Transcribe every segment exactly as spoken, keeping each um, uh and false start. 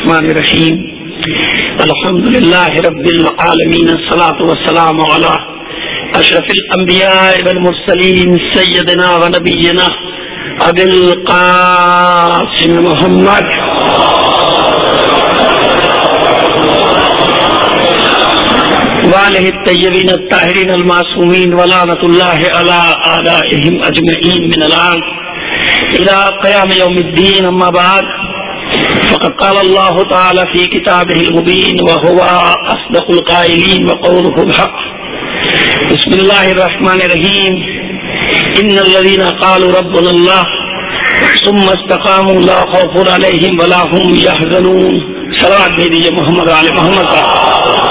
الرحمن الرحیم الحمد للہ رب العالمین الصلاۃ والسلام علی اشرف الانبیاء والمرسلین سیدنا و نبینا ابی القاسم محمد وآلہ الطیبین الطاہرین المعصومین ولعنۃ اللہ علی اعدائہم اجمعین من الآن الى قیام یوم الدین. اما بعد فقد قال اللہ تعالی فی کتابہ المبین وهو اصدق القائلین وقولہ الحق. بسم اللہ الرحمن الرحیم. ان الذین قالوا ربنا اللہ ثم استقاموا لا خوف علیہم ولا هم یحزنون. صلوات بھیجیے محمد علی محمد کا.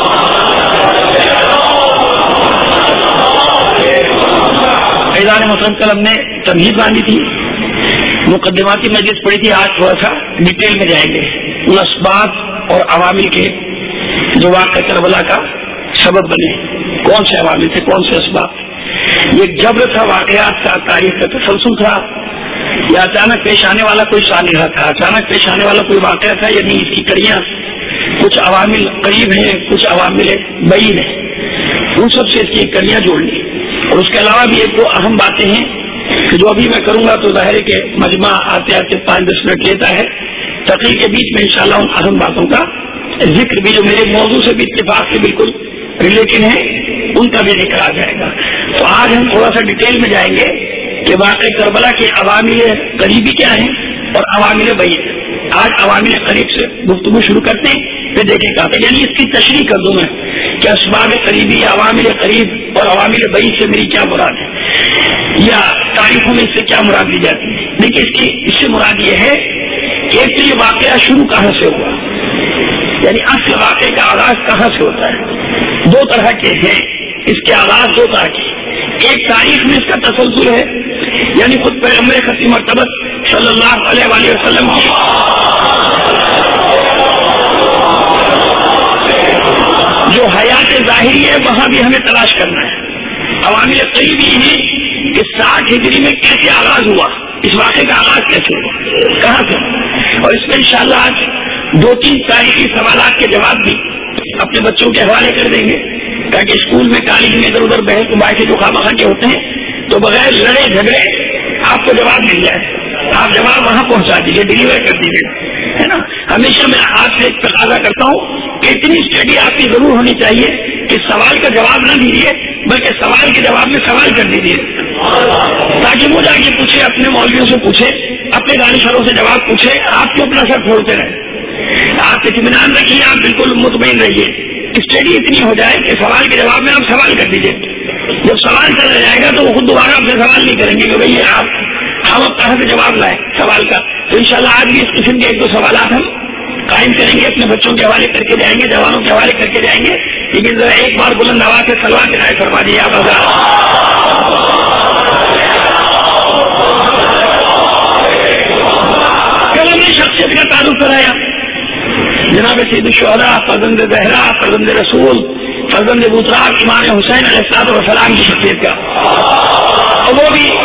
ایزان محترم کل ہم نے تمہید باندھی تھی، مقدماتی مجلس پڑھی تھی. آج تھوڑا سا ڈیٹیل میں جائیں گے ان اسباب اور عوامل کے جو واقعہ کربلا کا سبب بنے. کون سے عوامل تھے، کون سے اسباب؟ یہ جبر تھا، واقعات کا، تاریخ کا تسلسل تھا، یا اچانک پیش آنے والا کوئی صالحہ تھا، اچانک پیش آنے والا کوئی واقعہ تھا؟ یعنی اس کی کڑیاں کچھ عوامل قریب ہیں، کچھ عوامل بعید ہیں. ان سب سے اس کی کڑیاں جوڑنی. اور اس کے علاوہ بھی ایک دو اہم باتیں ہیں کہ جو ابھی میں کروں گا تو ظاہر ہے کہ مجمع آتے آتے پانچ دس منٹ لیتا ہے. تقریر کے بیچ میں انشاءاللہ ان اہم باتوں کا ذکر بھی جو میرے موضوع سے بھی اتفاق سے بالکل ریلیٹڈ ہیں ان کا بھی ذکر آ جائے گا. تو آج ہم تھوڑا سا ڈیٹیل میں جائیں گے کہ واقع کربلا کے عوامل قریبی کیا ہیں اور عوامل بعید. آج عوامل قریب سے گفتگو شروع کرتے ہیں، پھر دیکھیں گا. یعنی اس کی تشریح کر دوں میں کہ اسباب قریبی، عوامل قریب اور عوامل بعید سے میری کیا مراد ہے، یا تاریخوں میں اس سے کیا مراد لی جاتی ہے. دیکھیے اس کی اس سے مراد یہ ہے کہ ایک تو یہ واقعہ شروع کہاں سے ہوا، یعنی اصل واقعے کا آغاز کہاں سے ہوتا ہے. دو طرح کے ہیں اس کے آغاز، دو طرح کے. ایک تاریخ میں اس کا تسلسل ہے، یعنی خود پیغمبر خطی مرتبہ صلی اللہ علیہ وآلہ وسلم کی جو حیات ظاہری ہے وہاں بھی ہمیں تلاش کرنا ہے. عوامل قریبی ہیں کہ ساٹھ ہجری میں کیسے آغاز ہوا، اس واقعے کا آغاز کیسے ہوا، کہاں سے. اور اس میں انشاءاللہ آج دو تین تاریخی سوالات کے جواب بھی اپنے بچوں کے حوالے کر دیں گے، تاکہ اسکول میں کالج میں ادھر ادھر بحث مباحثے جو خواہ کے ہوتے ہیں تو بغیر لڑے جھگڑے آپ کو جواب مل جائے. آپ جواب وہاں پہنچا دیجیے، ڈلیور کر دیجیے، ہے نا. ہمیشہ میں آپ سے ایک تقاضا کرتا ہوں کہ اتنی اسٹڈی آپ کی ضرور ہونی چاہیے کہ سوال کا جواب نہ دیجیے بلکہ سوال کے جواب میں سوال کر دیجیے، تاکہ وہ جا کے پوچھے، اپنے مولویوں سے پوچھے، اپنے دانشوروں سے جواب پوچھے. آپ کیوں اپنا سر پھوڑتے رہے؟ آپ اطمینان رکھیے، آپ بالکل مطمئن رہیے. اسٹڈی اتنی ہو جائے کہ سوال کے جواب میں آپ سوال کر دیجیے. جب سوال چلا جائے گا تو وہ خود دوبارہ آپ سے سوال نہیں کریں گے کہ بھائی آپ ہم اب کہاں سے جواب لائیں سوال کا. تو انشاءاللہ آج بھی اس قسم کے ایک دو سوالات ہم قائم کریں گے، اپنے بچوں کے حوالے کر کے جائیں گے، جوانوں کے حوالے کر کے جائیں گے. لیکن ذرا ایک بار بلند آواز سے صلوات عنایت فرما دیے آپ حضرات. کل ہم نے شخصیت کا تعارف کرایا، جناب سید الشہداء، فرزند زہرا، فرزند رسول، فرزند بوتراک، امام حسین علیہ السلام کی شخصیت کا. اور وہ بھی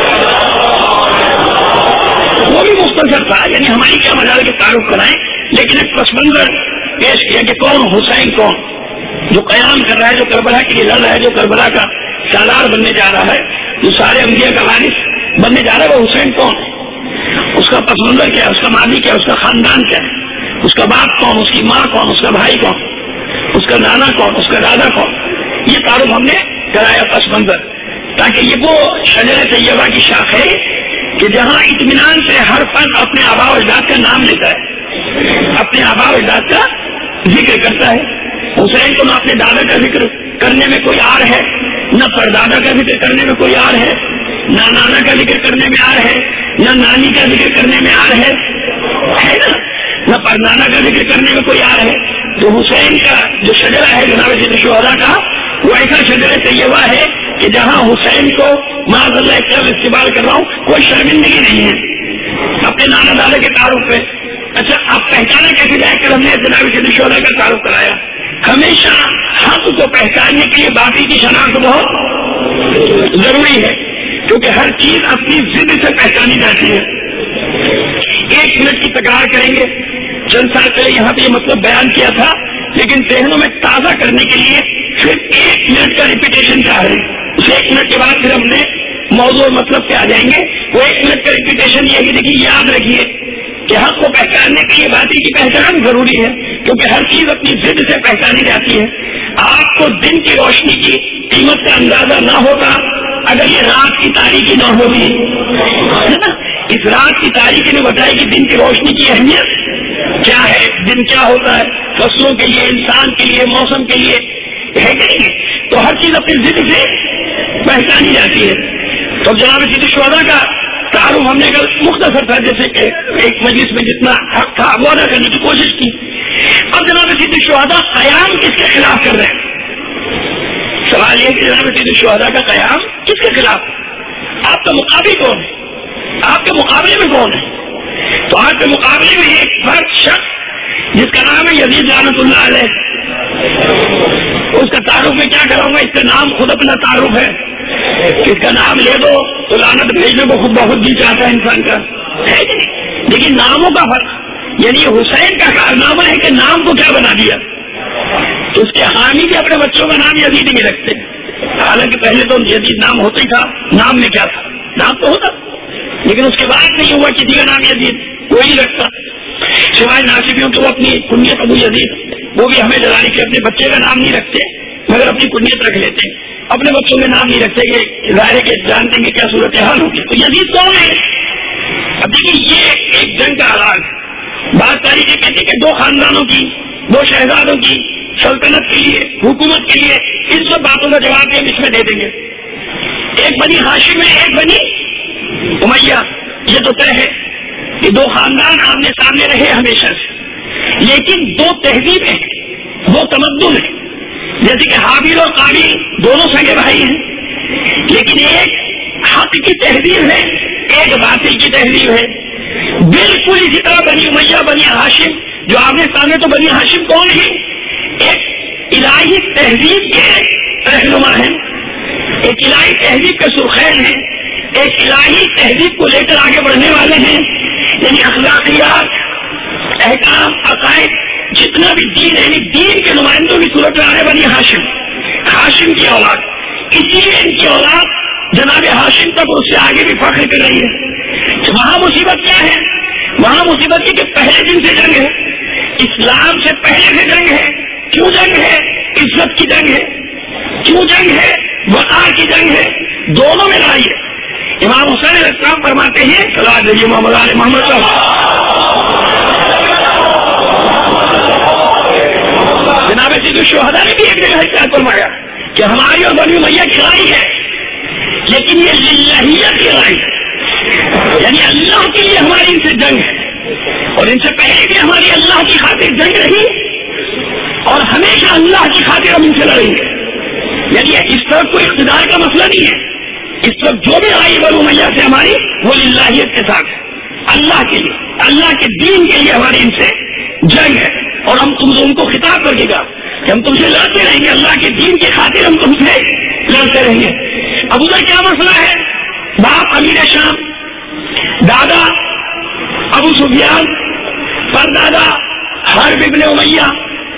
وہ بھی مختصر تھا، یعنی ہماری کیا مجال کے تعارف کرائیں، لیکن ایک پس منظر پیش کیا کہ کون حسین، کون جو قیام کر رہا ہے، جو کربلا کے لیے لڑ رہا ہے، جو کربلا کا سالار بننے جا رہا ہے، جو سارے انبیاء کا وارث بننے جا رہا ہے، وہ حسین کون ہے، اس کا پس منظر کیا ہے، اس کا ماضی کیا ہے، اس کا خاندان کیا ہے، اس کا باپ کون، اس کی ماں کون، اس کا بھائی کون، اس کا نانا کون، اس کا دادا کون. یہ تعارف ہم نے کرایا پس منظر، تاکہ یہ وہ شجر طیبہ کی شاخ ہے کہ جہاں اطمینان سے ہر فرد اپنے آباء و اجداد کا نام لیتا ہے، اپنے آباء و اجداد کا ذکر کرتا ہے. حسین کو نہ اپنے دادا کا ذکر کرنے میں کوئی آر ہے، نہ پردادا کا ذکر کرنے میں کوئی آر ہے، نہ نانا کا ذکر کرنے میں آر ہے، نہ نانی کا ذکر کرنے میں آر ہے، ہے نا، نہ پردادا کا ذکر کرنے میں کوئی آر ہے. تو حسین کا جو شجرہ ہے جناب سید الشہداء کا، وہ ایسا شجرہ طیبہ ہے کہ جہاں حسین کو معاذ اللہ ایک طرف استعمال کر رہا ہوں، کوئی شرمندگی نہیں ہے اپنے نانا دادا کے تعارف پہ. اچھا آپ پہچانا کیسے جائے؟ کر ہم نے جناب سید الشہداء کا تعارف کرایا. ہمیشہ حق کو پہچاننے کے لیے باقی کی شناخت بہت ضروری ہے، کیونکہ ہر چیز اپنی ضد سے پہچانی جاتی ہے. ایک منٹ کی تکرار کریں گے چند سال پہلے یہاں پہ یہ مطلب بیان کیا تھا، لیکن ذہنوں میں تازہ کرنے کے لیے پھر ایک منٹ کا ریپیٹیشن چاہ رہے ہیں. اس ایک منٹ کے بعد پھر ہم نے موضوع اور مطلب پہ آ جائیں گے. وہ ایک منٹ کا ریپیٹیشن یہ ہے، دیکھیے یاد رکھیے کہ حق کو پہچاننے کے لیے باطل کی پہچان ضروری ہے، کیونکہ ہر چیز اپنی ضد سے پہچانی جاتی ہے. آپ کو دن کی روشنی کی قیمت کا اندازہ نہ ہوتا اگر یہ رات کی تاریکی نہ ہوتی، ہے نا. اس رات کی تاریکی نے بتایا کہ دن کی روشنی کی اہمیت کیا ہے، دن کیا ہوتا ہے فصلوں کے لیے، انسان کے لیے، موسم کے لیے، ہے کہ نہیں. تو ہر چیز اپنی ضد سے پہچانی جاتی ہے. تو جناب سید الشہداء کا تعارف ہم نے کل مختصر تھا، جیسے کہ ایک مجلس میں جتنا حق تھا وہ ادا کرنے کی کوشش کی. اب جناب سید الشہداء قیام کس کے خلاف کر رہے ہیں؟ سوال یہ کہ جناب سید الشہداء کا قیام کس کے خلاف؟ آپ کا مقابل کون ہے؟ آپ کے مقابلے میں کون ہے؟ تو آپ کے مقابلے میں ایک فرد شخص جس کا نام ہے یزید لعنت اللہ علیہ. اس کا تعارف میں کیا کراؤں گا، اس کا نام خود اپنا تعارف ہے. اس کا نام لے دو تو لعنت بھیجنے کو خود بہت جی چاہتا ہے انسان کا، ہے کہ نہیں. لیکن ناموں کا فرق، یعنی حسین کا کارنامہ ہے کہ نام کو کیا بنا دیا. تو اس کے حامی بھی اپنے بچوں کا نام یزید نہیں رکھتے، حالانکہ پہلے تو یزید نام ہوتا ہی تھا. نام میں کیا تھا، نام تو ہوتا، لیکن اس کے بعد نہیں ہوا کسی کا نام یزید کوئی رکھتا سوائے ناصبیوں کے. وہ اپنی کنیت ابو یزید، وہ بھی ہمیں ڈرانے کے اپنے بچے کا نام نہیں رکھتے مگر اپنی کنیت رکھ لیتے ہیں. اپنے بچوں کے نام نہیں رکھتے کہ ظاہر کے جانتے ہیں کیا صورت حال ہوگی. تو یزید کون ہے؟ اب دیکھیے یہ ایک جنگ کا آغاز. بات تاریخ کہتی کہ دو خاندانوں کی، دو شہزادوں کی سلطنت کے لیے، حکومت کے لیے ان سب باتوں کا جواب ہم اس میں دے دیں گے. ایک بنی ہاشم ہے، ایک بنی امیہ. یہ تو طے ہے کہ دو خاندان آمنے سامنے رہے ہمیشہ سے، لیکن دو تہذیبیں ہیں، دو تمدن ہیں. جیسے کہ حابیل اور قابیل دونوں سگے بھائی ہیں، لیکن ایک حق کی تہذیب ہے، ایک باطل کی تہذیب ہے. بالکل اسی طرح بنی امیہ بنی ہاشم جو آمنے سامنے، تو بنی ہاشم کون ہے؟ ایک الہی تہذیب کے رہنما ہیں، ایک الہی تہذیب کے سرخین ہیں، ایک الہی تہذیب کو لے کر آگے بڑھنے والے ہیں. یعنی اخلاقیات، احکام، عقائد، جتنا بھی دین ہے، یعنی دین کے نمائندوں کی صورت میں آنے بنی ہاشم، ہاشم کی اولاد. اسی لیے ان کی اولاد جناب ہاشم تک اس سے آگے بھی فخر کر رہی ہے. وہاں مصیبت کیا ہے؟ وہاں مصیبت یہ کہ پہلے دن سے جنگ ہے، اسلام سے پہلے سے جنگ ہے. کیوں جنگ ہے؟ عزت کی جنگ ہے. کیوں جنگ ہے؟ وقار کی جنگ ہے. دونوں میں لڑائی ہے. امام حسین علیہ السلام فرماتے ہیں صلوات علی محمد علی محمد جناب سید الشہداء نے بھی ایک جگہ ارشاد فرمایا کہ ہماری اور بنی امیہ کی لڑائی ہے، لیکن یہ للہیت کی لڑائی ہے، یعنی اللہ کے لیے ہماری ان سے جنگ ہے. اور ان سے پہلے بھی ہماری اللہ کی خاطر جنگ رہی اور ہمیشہ اللہ کی خاطر ہم ان سے لڑیں گے. یعنی اس طرح کوئی اقتدار کا مسئلہ نہیں ہے. اس وقت جو بھی آئی بنو امیہ سے ہماری وہ للہیت کے ساتھ ہے، اللہ کے لیے، اللہ کے دین کے لیے ہماری ان سے جنگ ہے. اور ہم تم سے ان کو خطاب کر گا کہ ہم تم سے لڑتے رہیں گے، اللہ کے دین کی خاطر ہم تم سے لڑتے رہیں گے. اب ادھر کیا مسئلہ ہے؟ باپ امیر شام، دادا ابو سفیان، پر دادا حرب ابن امیہ،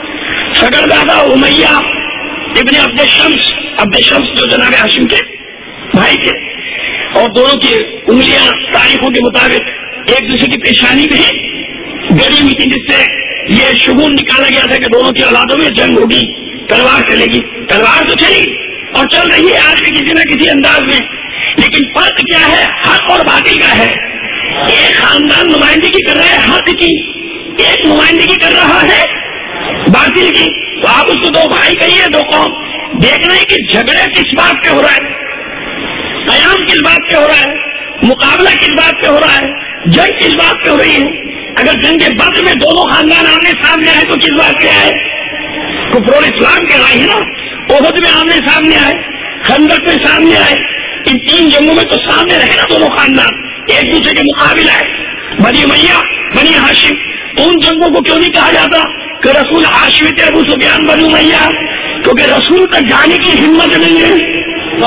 سگڑ دادا امیہ ابن عبد شمس، عبد شمس جو جناب ہاشم کے بھائی تھے. اور دونوں کی انگلیاں تاریخوں کے مطابق ایک دوسرے کی پیشانی میں گڑی ہوئی تھی، جس سے یہ شگون نکالا گیا تھا کہ دونوں کی اولادوں میں جنگ ہوگی، تلوار چلے گی. تلوار تو چلی اور چل رہی ہے آج بھی کسی نہ کسی انداز میں، لیکن فرق کیا ہے؟ حق اور باطل کا ہے. ایک خاندان نمائندگی کر رہا ہے حق کی، ایک نمائندگی کر رہا ہے باطل کی. تو آپ اس کو دو بھائی کہیے، دو قوم. دیکھنا ہے کہ جھگڑے کس بات پہ ہو رہا ہے، قیام کس بات پہ ہو رہا ہے، مقابلہ کس بات پہ ہو رہا ہے، جنگ کس بات پہ ہو رہی ہے. اگر جنگ بدر میں دونوں خاندان آمنے سامنے آئے تو کس بات پہ آئے؟ کفر اور اسلام کے آئے نا. احد میں آمنے سامنے آئے، خندق میں سامنے آئے. ان تین جنگوں میں تو سامنے رہے نا دونوں خاندان، ایک دوسرے کے مقابل آئے. بنی امیہ بنی ہاشم. ان جنگوں کو کیوں نہیں کہا جاتا کہ رسول ہاشمی تھے ابو سفیان بنی امیہ؟ کیونکہ رسول تک جانے کی ہمت نہیں ہے.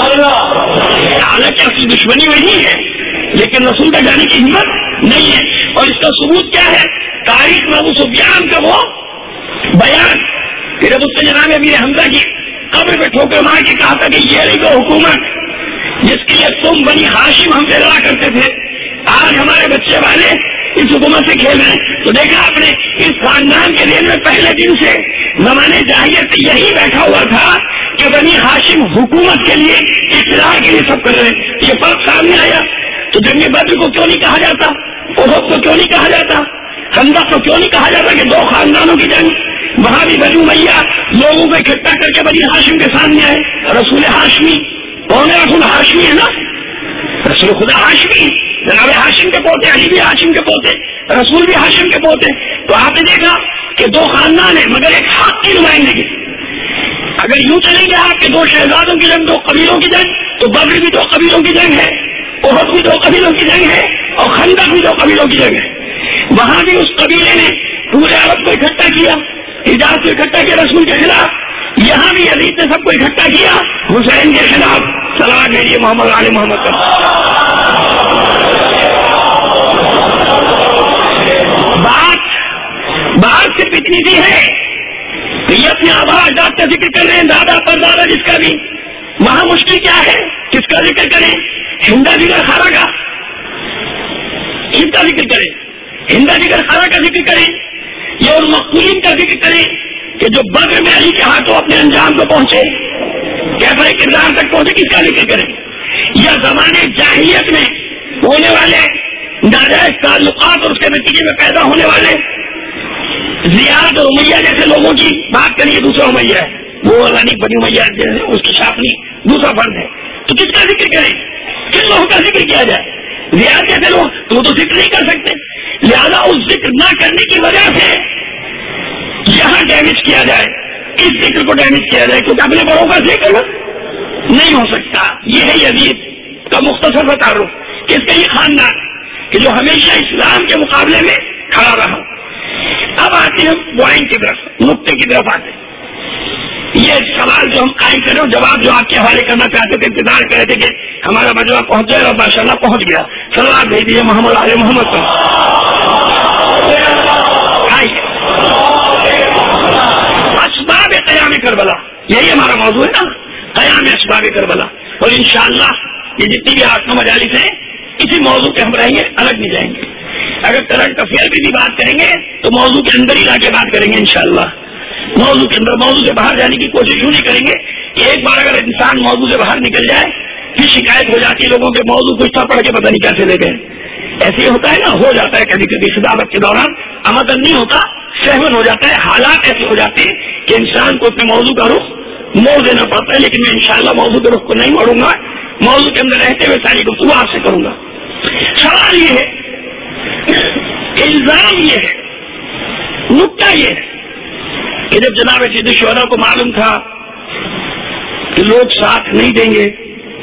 حالانکہ اصل دشمنی وہی ہے، لیکن رسول تک جانے کی ہمت نہیں ہے. اور اس کا ثبوت کیا ہے؟ تاریخ میں ابو سفیان کا وہ بیان، پھر اب اس سے جناب امیر حمزہ کی قبر پہ ٹھوکر مار کے کہا تھا کہ یہ علی کو حکومت جس کے لیے تم بنی ہاشم ہم سے لڑا کرتے تھے، آج ہمارے بچے والے اس حکومت سے کھیل رہے ہیں۔ تو دیکھا آپ نے اس خاندان کے دل میں پہلے دن سے زمانے جاہلیت یہی بیٹھا ہوا تھا کہ بنی ہاشم حکومت کے لیے اقتدار کے لیے سب کر رہے ہیں۔ یہ فرق سامنے آیا تو جنگ بدر کو کیوں نہیں کہا جاتا، احد کو کیوں نہیں کہا جاتا، خندق کو کیوں نہیں کہا جاتا کہ دو خاندانوں کی جنگ؟ وہاں بھی بنی امیہ لوگوں کو اکٹھا کر کے بنی ہاشم کے سامنے آئے۔ رسول ہاشمی کون ہے؟ رسول ہاشمی ہے نا، رسول خدا ہاشمی، جناب ہاشم کے پوتے، علی بھی ہاشم کے پوتے، رسول بھی ہاشم کے پوتے۔ تو آپ نے دیکھا کہ دو خاندان ہیں مگر ایک حق کی نمائندگی۔ اگر یوں چلیں گے آپ کے دو شہزادوں کی جنگ، دو قبیلوں کی جنگ، تو بدر بھی دو قبیلوں کی جنگ ہے، احد بھی دو قبیلوں کی جنگ ہے، اور خندق بھی دو قبیلوں کی جنگ ہے۔ وہاں بھی اس قبیلے نے پورے عرب کو اکٹھا کیا، حجاز کو اکٹھا کیا رسول کے خلاف، یہاں بھی یزید نے سب کو اکٹھا کیا حسین کے خلاف۔ صلوات بھیجیے محمد علی محمد پر۔ بات بات صرف اتنی سی ہے کہ یہ اپنے آبا اجداد کا ذکر کر رہے ہیں، دادا پر دادا جس کا بھی، وہاں مشکل کیا ہے؟ کس کا ذکر کریں؟ ہندا جگر خارا کا، کس کا ذکر کریں؟ ہندا جگر خارا کا ذکر کریں یا اور مقبولین کا ذکر کریں کہ جو بدر میں علی کے ہاتھوں اپنے انجام کو پہنچے، کیفر کردار تک پہنچے، کس کا ذکر کریں؟ یا زمانے جاہلیت میں ہونے والے ناجائز تعلقات اور اس کے نتیجے میں پیدا ہونے والے زیاد اور امیہ جیسے لوگوں کی بات کریے، دوسرا امیہ ہے وہ غنی بنی امیہ اس کی شاپنی دوسرا فرد ہے، تو کس کا ذکر کریں؟ کن لوگوں کا ذکر کیا جائے؟ زیاد جیسے لوگ تو وہ تو ذکر نہیں کر سکتے، لہذا اس ذکر نہ کرنے کی وجہ سے یہاں ڈیمیج کیا جائے، اس ذکر کو ڈیمیج کیا جائے، کیونکہ اپنے بڑوں کا ذکر نہیں ہو سکتا۔ یہ ہے یزید کا مختصر سا تعارف کہ اس کا یہ خاندان کہ جو ہمیشہ اسلام کے مقابلے میں کھڑا رہا۔ اب آتے ہیں پوائنٹ کی طرف، نقطے کی طرف آتے ہیں۔ یہ سوال جو ہم قائم کریں اور جواب جو آپ کے حوالے کرنا چاہتے تھے، انتظار کر رہے تھے کہ ہمارا مجمع پہنچ جائے اور ماشاء اللہ پہنچ گیا۔ صلوات بھیج دیجیے محمد علی محمد پر۔ اسباب قیام کربلا، یہی ہمارا موضوع ہے نا، قیام اسباب کربلا، اور انشاءاللہ یہ جتنی بھی آٹھ نو مجالس ہیں اسی موضوع پہ ہم رہیں گے، الگ نہیں جائیں گے۔ اگر کرنٹ افیئر کی بھی بات کریں گے تو موضوع کے اندر ہی لا کے بات کریں گے انشاءاللہ، موضوع کے اندر، موضوع سے باہر جانے کی کوشش یوں نہیں کریں گے کہ ایک بار اگر انسان موضوع سے باہر نکل جائے پھر شکایت ہو جاتی ہے لوگوں کے موضوع کو اتنا پڑھ کے پتہ نہیں کیسے لے گئے۔ ایسے ہی ہوتا ہے نا، ہو جاتا ہے کبھی کبھی خطابت کے دوران عمدن نہیں ہوتا، سہون ہو جاتا ہے، حالات ایسے ہو جاتے ہیں کہ انسان کو اپنے موضوع کا رخ موڑ دینا پڑتا ہے، لیکن میں انشاءاللہ موضوع کے رخ کو نہیں موڑوں گا، موضوع کے اندر رہتے ہوئے ساری گفتگو آپ سے کروں گا۔ سوال یہ ہے، الزام یہ ہے، نکتہ یہ ہے کہ جب جناب سید الشہداء کو معلوم تھا کہ لوگ ساتھ نہیں دیں گے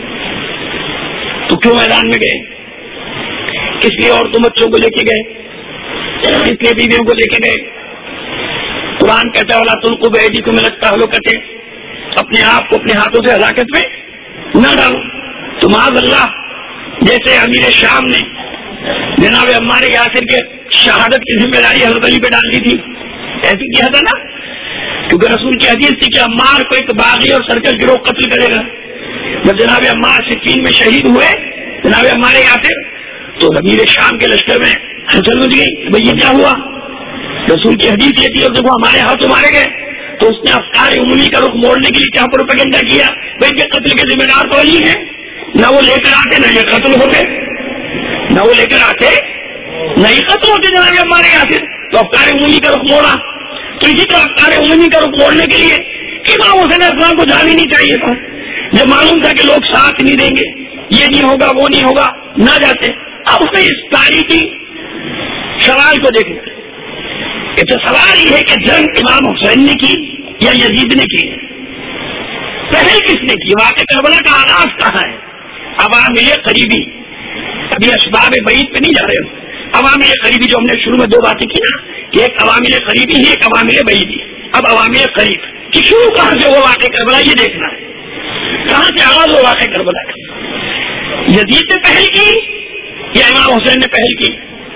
تو کیوں میدان میں گئے؟ کس لیے عورتوں بچوں کو لے کے گئے؟ کس لیے بیویوں کو لے کے گئے؟ قرآن کہتا ہے وَلَا تُلْقُوا بِأَيْدِيكُمْ إِلَى التَّهْلُكَةِ، اپنے آپ کو اپنے ہاتھوں سے ہلاکت میں نہ ڈالو۔ تو معاذ اللہ، جیسے امیر شام نے جناب عمار یاسر کے شہادت کی ذمہ داری حضرت علی پہ ڈال دی تھی، ایسی کیا تھا نا، کیونکہ رسول کی حدیث تھی کہ عمار کو ایک باغی اور سرکش گروہ قتل کرے گا۔ جب جناب عمار صفین میں شہید ہوئے جناب عمار یاسر، تو امیر شام کے لشکر میں ہلچل مچ گئی، بھائی یہ کیا ہوا؟ رسول کی حدیث یہ تھی اور دیکھو ہمارے ہاتھوں مارے گئے، تو اس نے افکار عمومی کا رخ موڑنے کے لیے کیا پروپیگنڈا کیا، بھائی کہ قتل کے ذمہ دار تو علی ہیں، نہ وہ لے کر آتے نہ یہ قتل ہوتے، نہ وہ لے کر آتے نہ یہ قتل ہوتے جناب عمار یاسر، تو افکار عمومی کا رخ موڑا۔ تو اسی طرح افکار عمومی کا رخ موڑنے کے لیے امام حسین اسلام کو جان ہی نہیں چاہیے تھا، جب معلوم تھا کہ لوگ ساتھ نہیں دیں گے، یہ نہیں ہوگا وہ نہیں ہوگا، نہ جاتے۔ اب اس میں اس تاریخی سوال کو دیکھنا، اس سوال یہ ہے کہ جنگ امام حسین نے کی یا یزید نے کی؟ پہل کس نے کی؟ واقع کربلا کا آغاز کہاں ہے؟ عوامل قریبی، ابھی اسباب بعید پہ نہیں جا رہے ہو، عوامل قریبی جو ہم نے شروع میں دو باتیں کی نا، کہ ایک عوامل قریبی ہے ایک عوامل بعیدی۔ اب عوامل قریب کہ شروع کہاں سے وہ واقع کربلا یہ دیکھنا ہے، کہاں سے آغاز ہو واقع کربلا کا؟ یزید نے پہل کی یا امام حسین نے پہل کی؟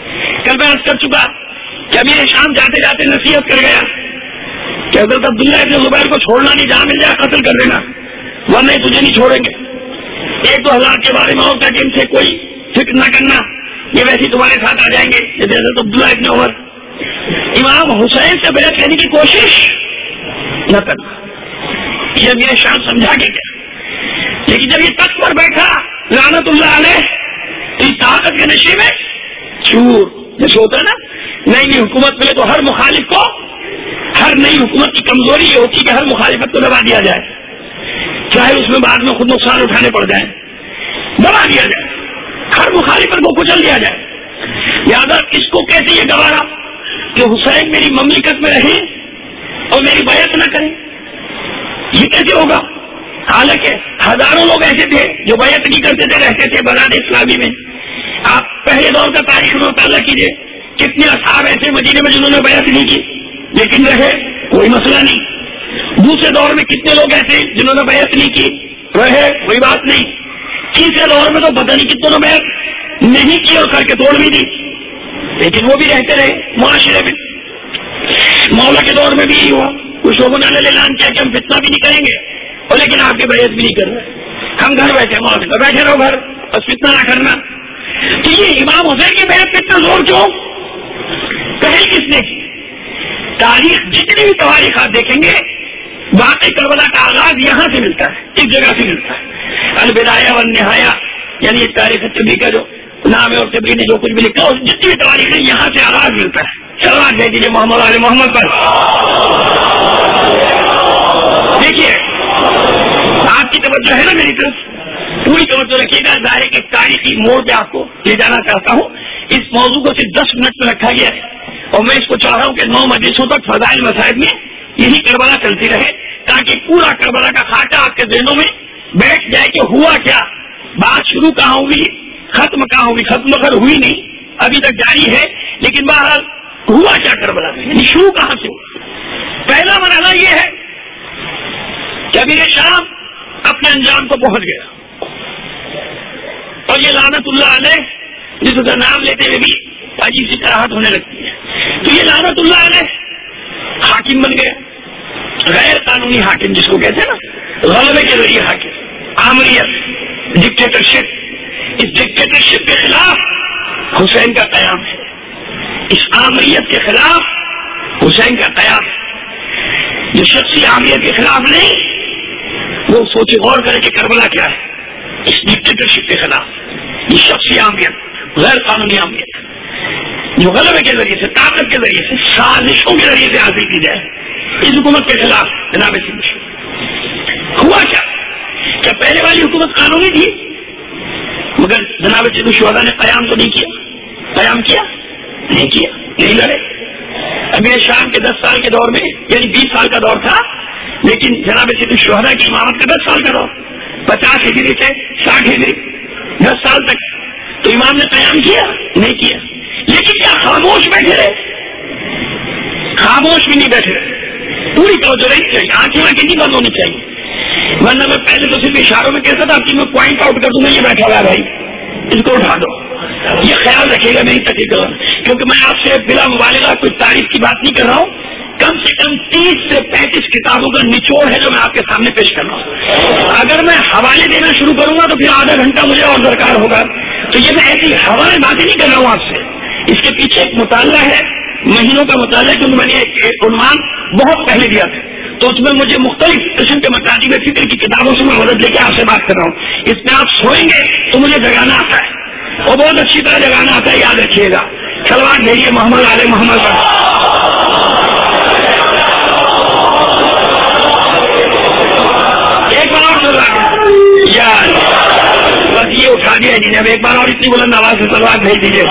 کل میں عرض کر چکا کہ امیر شام جاتے جاتے نصیحت کر گیا کہ حضرت عبداللہ ابن زبیر کو چھوڑنا نہیں، جہاں مل جائے قتل کر دینا، ورنہ تجھے نہیں چھوڑیں گے. ایک دو ہزار کے بارے میں ہوتا کہ ان سے کوئی فکر نہ کرنا، یہ ویسے تمہارے ساتھ آ جائیں گے جیسے حضرت عبداللہ ابن عمر. امام حسین سے بیعت کرنے کی کوشش نہ کرنا، یہ امیر شام سمجھا کے گیا. لیکن جب یہ تخت پر بیٹھا لعنت اللہ علیہ تو اس طاقت کے نشے میں چور جیسے ہوتا ہے نا، نئی نئی حکومت ملے تو ہر مخالف کو، ہر نئی حکومت کی کمزوری یہ ہوتی ہے کہ ہر مخالفت کو دبا دیا جائے، چاہے اس میں بعد میں خود نقصان اٹھانے پڑ جائے، دبا دیا جائے، ہر مخالفت کو کچل دیا جائے. لہٰذا اس کو کیسے یہ گوارا کہ حسین میری مملکت میں رہے اور میری بیعت نہ کریں، یہ کیسے ہوگا؟ حالانکہ ہزاروں لوگ ایسے تھے جو بیعت نہیں کرتے تھے، رہتے تھے بلاد اسلامی میں. آپ پہلے دور کا تاریخ میں مطالعہ کیجیے، کتنے اصحاب ایسے مدینے میں جنہوں نے بیعت نہیں کی لیکن رہے، کوئی مسئلہ نہیں. دوسرے دور میں کتنے لوگ ایسے جنہوں نے بیعت نہیں کی، رہے، کوئی بات نہیں. تیسرے دور میں تو پتہ نہیں کتنوں نے بیعت نہیں کی اور کر کے توڑ بھی دی، لیکن وہ بھی رہتے رہے معاشرے میں. مولا کے دور میں بھی یہی ہوا، کچھ لوگوں نے اعلان کیا کہ ہم فتنہ بھی نہیں کریں گے اور لیکن آپ کے بیعت بھی نہیں کر رہے، ہم گھر بیٹھے مولا بیٹھے رہو گھر، بس فتنہ نہ کرنا. تو یہ امام حسین کی بیعت پہ اتنا زور کیوں؟ پہل کس نے کی؟ تاریخ جتنی بھی تواریخ آپ دیکھیں گے، واقعی کربلا کا آغاز یہاں سے ملتا ہے، اس جگہ سے ملتا ہے. البدایہ والنہایہ یعنی تاریخ طبری کا جو نام ہے اور طبری نے جو کچھ بھی لکھا اس جتنی بھی تاریخ ہے یہاں سے آغاز ملتا ہے. چلو آج دے دیجیے محمد علی محمد پر. دیکھیے آپ کی توجہ ہے نا میری طرف، پوری توجہ رکھیے گا. ظاہر کے تاریخی موڑ پہ آپ کو لے جانا چاہتا ہوں. اس موضوع کو صرف دس منٹ میں رکھا گیا ہے اور میں اس کو چاہ رہا ہوں کہ نو مجلسوں تک فضائل مسائل میں یہی کربلا چلتی رہے تاکہ پورا کربلا کا خاکہ آپ کے ذہنوں میں بیٹھ جائے کہ ہوا کیا، بات شروع کہاں ہوئی، ختم کہاں ہوئی. ختم اگر ہوئی نہیں، ابھی تک جاری ہے، لیکن بہرحال ہوا کیا کربلا میں، یعنی شروع کہاں سے ہوا. پہلا مرحلہ یہ ہے کہ امیر شام اپنے انجام کو پہنچ گیا اور یہ لعنت اللہ علیہ جس کا نام لیتے ہوئے بھی عجیب سی کراہٹ ہونے لگتی ہے. تو یہ لعنت اللہ علیہ حاکم بن گیا، غیر قانونی حاکم جس کو کہتے ہیں نا، غلبے کے ذریعے حاکم، آمریت، ڈکٹیٹرشپ. اس ڈکٹیٹرشپ کے خلاف حسین کا قیام ہے، اس آمریت کے خلاف حسین کا قیام ہے. جو شخصی آمریت کے خلاف نہیں، وہ سوچے غور کرے کہ کربلا کیا ہے. اس ڈکٹیٹرشپ کے خلاف یہ شخصی آمریت، غیر قانونی آمریت جو غلبے کے ذریعے سے، طاقت کے ذریعے سے، سازشوں کے ذریعے سے حاصل کی جائے، اس حکومت کے خلاف جناب سندھ. ہوا کیا کیا پہلے والی حکومت قانونی تھی مگر جناب سندھ شہداء نے قیام تو نہیں کیا. قیام کیا نہیں کیا، نہیں لڑے. امیر شام کے دس سال کے دور میں یعنی بیس سال کا دور تھا، لیکن جناب سید شہداء کی امامت کا دس سال کا دور، پچاس ہجری سے ساٹھ ہجری، دس سال تک تو امام نے قیام کیا نہیں کیا. لیکن کیا خاموش بیٹھے رہے؟ خاموش بھی نہیں بیٹھے رہے، پوری توجہ رہنی چاہیے، آنکھیں آنکھیں نہیں بند ہونی چاہیے. ورنہ میں پہلے تو صرف اشاروں میں کہتا تھا کہ میں پوائنٹ آؤٹ کر دوں گا، یہ بیٹھا ہوا ہے بھائی، اس کو اٹھا دو. یہ خیال رکھے گا میری تقریر کا، کیونکہ میں آپ سے بلا مبالغہ کوئی تعریف کی بات نہیں کر رہا ہوں. کم سے کم تیس سے پینتیس کتابوں کا نچوڑ ہے جو میں آپ کے سامنے پیش کر رہا ہوں. اگر میں حوالے دینا شروع کروں گا تو پھر آدھا گھنٹہ مجھے اور درکار ہوگا. تو یہ میں ایسی ہوائیں باتیں نہیں کر رہا ہوں آپ سے، اس کے پیچھے ایک مطالعہ ہے، مہینوں کا مطالعہ، کیونکہ میں نے ایک عنوان بہت پہلے دیا تھا تو اس میں مجھے مختلف قسم کے مطالب فکر کی کتابوں سے میں مدد لے کے آپ سے بات کر رہا ہوں. اس میں آپ سوئیں گے تو مجھے جگانا آتا ہے اور بہت اچھی طرح جگانا آتا ہے، یاد رکھیے گا. سلوات بھیجیے محمد علی محمد پر. ایک بار اور سلوات یار بس یہ اٹھا دیا جی نے، اب ایک بار اور اتنی بلند آواز سے سلوات بھیج دیجیے.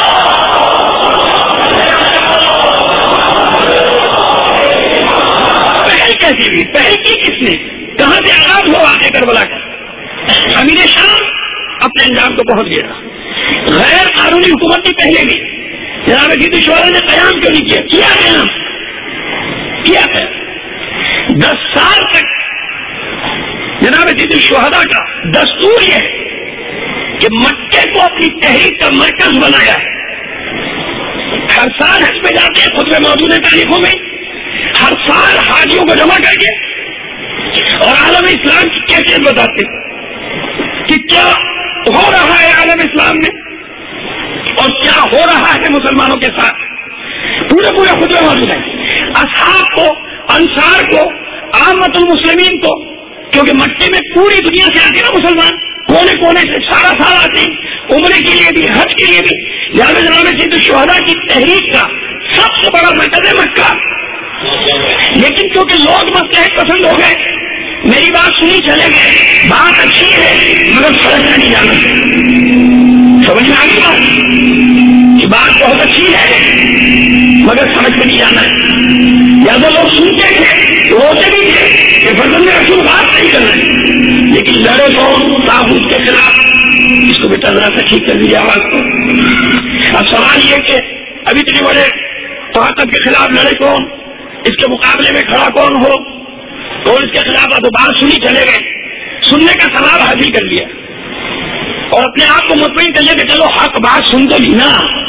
پہل کیسی ہوئی؟ پہل کی کس نے؟ کہاں سے آغاز ہوا واقعہ کربلا کا؟ امیر شام اپنے انجام کو پہنچ گیا. غیر قانونی حکومت کی پہلے بھی جناب سید شہداء نے قیام کیوں نہیں کیا؟ کیا قیام کیا ہے. دس سال تک جناب سید شہداء کا دستور یہ ہے کہ مکے کو اپنی تحریک کا مرکز بنایا ہے. ہر سال حج پہ جاتے ہیں، خطبے موجود ہیں تاریخوں میں، ہر سال حاجیوں کو جمع کر کے اور عالم اسلام کی کیفیت بتاتے کہ کیا ہو رہا ہے عالم اسلام میں اور کیا ہو رہا ہے مسلمانوں کے ساتھ. پورے پورے خطبے موجود ہیں. اصحاب کو، انصار کو، عامت المسلمین کو، کیونکہ مکے میں پوری دنیا سے آتے ہیں نا مسلمان، کونے کونے سے سارا سال آتے ہیں عمرے کے لیے بھی، حج کے لیے بھی. لہٰذا جناب سید الشہداء کی تحریک کا سب سے بڑا مرکز ہے مکہ. لیکن کیونکہ لوگ مصلحت پسند ہو گئے، میری بات سنی چلے گئے، بات اچھی ہے مگر سمجھنا نہیں جانا. سمجھ میں آ گئی بات کہ بات بہت اچھی ہے مگر سمجھ میں نہیں جانا ہے. یا تو لوگ سنتے تھے، روتے بھی تھے کہ فرزند رسول بات نہیں کر رہے، لیکن لڑے کون طاغوت کے خلاف. اس کو بیٹا ذرا سا ٹھیک کر دیجیے آواز کو. اب سوال یہ کہ ابھی اتنے بڑے طاقت کے خلاف لڑے کون، اس کے مقابلے میں کھڑا کون ہو، تو اس کے خلاف تو بات سنی چلے گئے، سننے کا ثواب حاصل کر لیا اور اپنے آپ کو مطمئن کر لیا کہ چلو حق بات سن تو لی نا.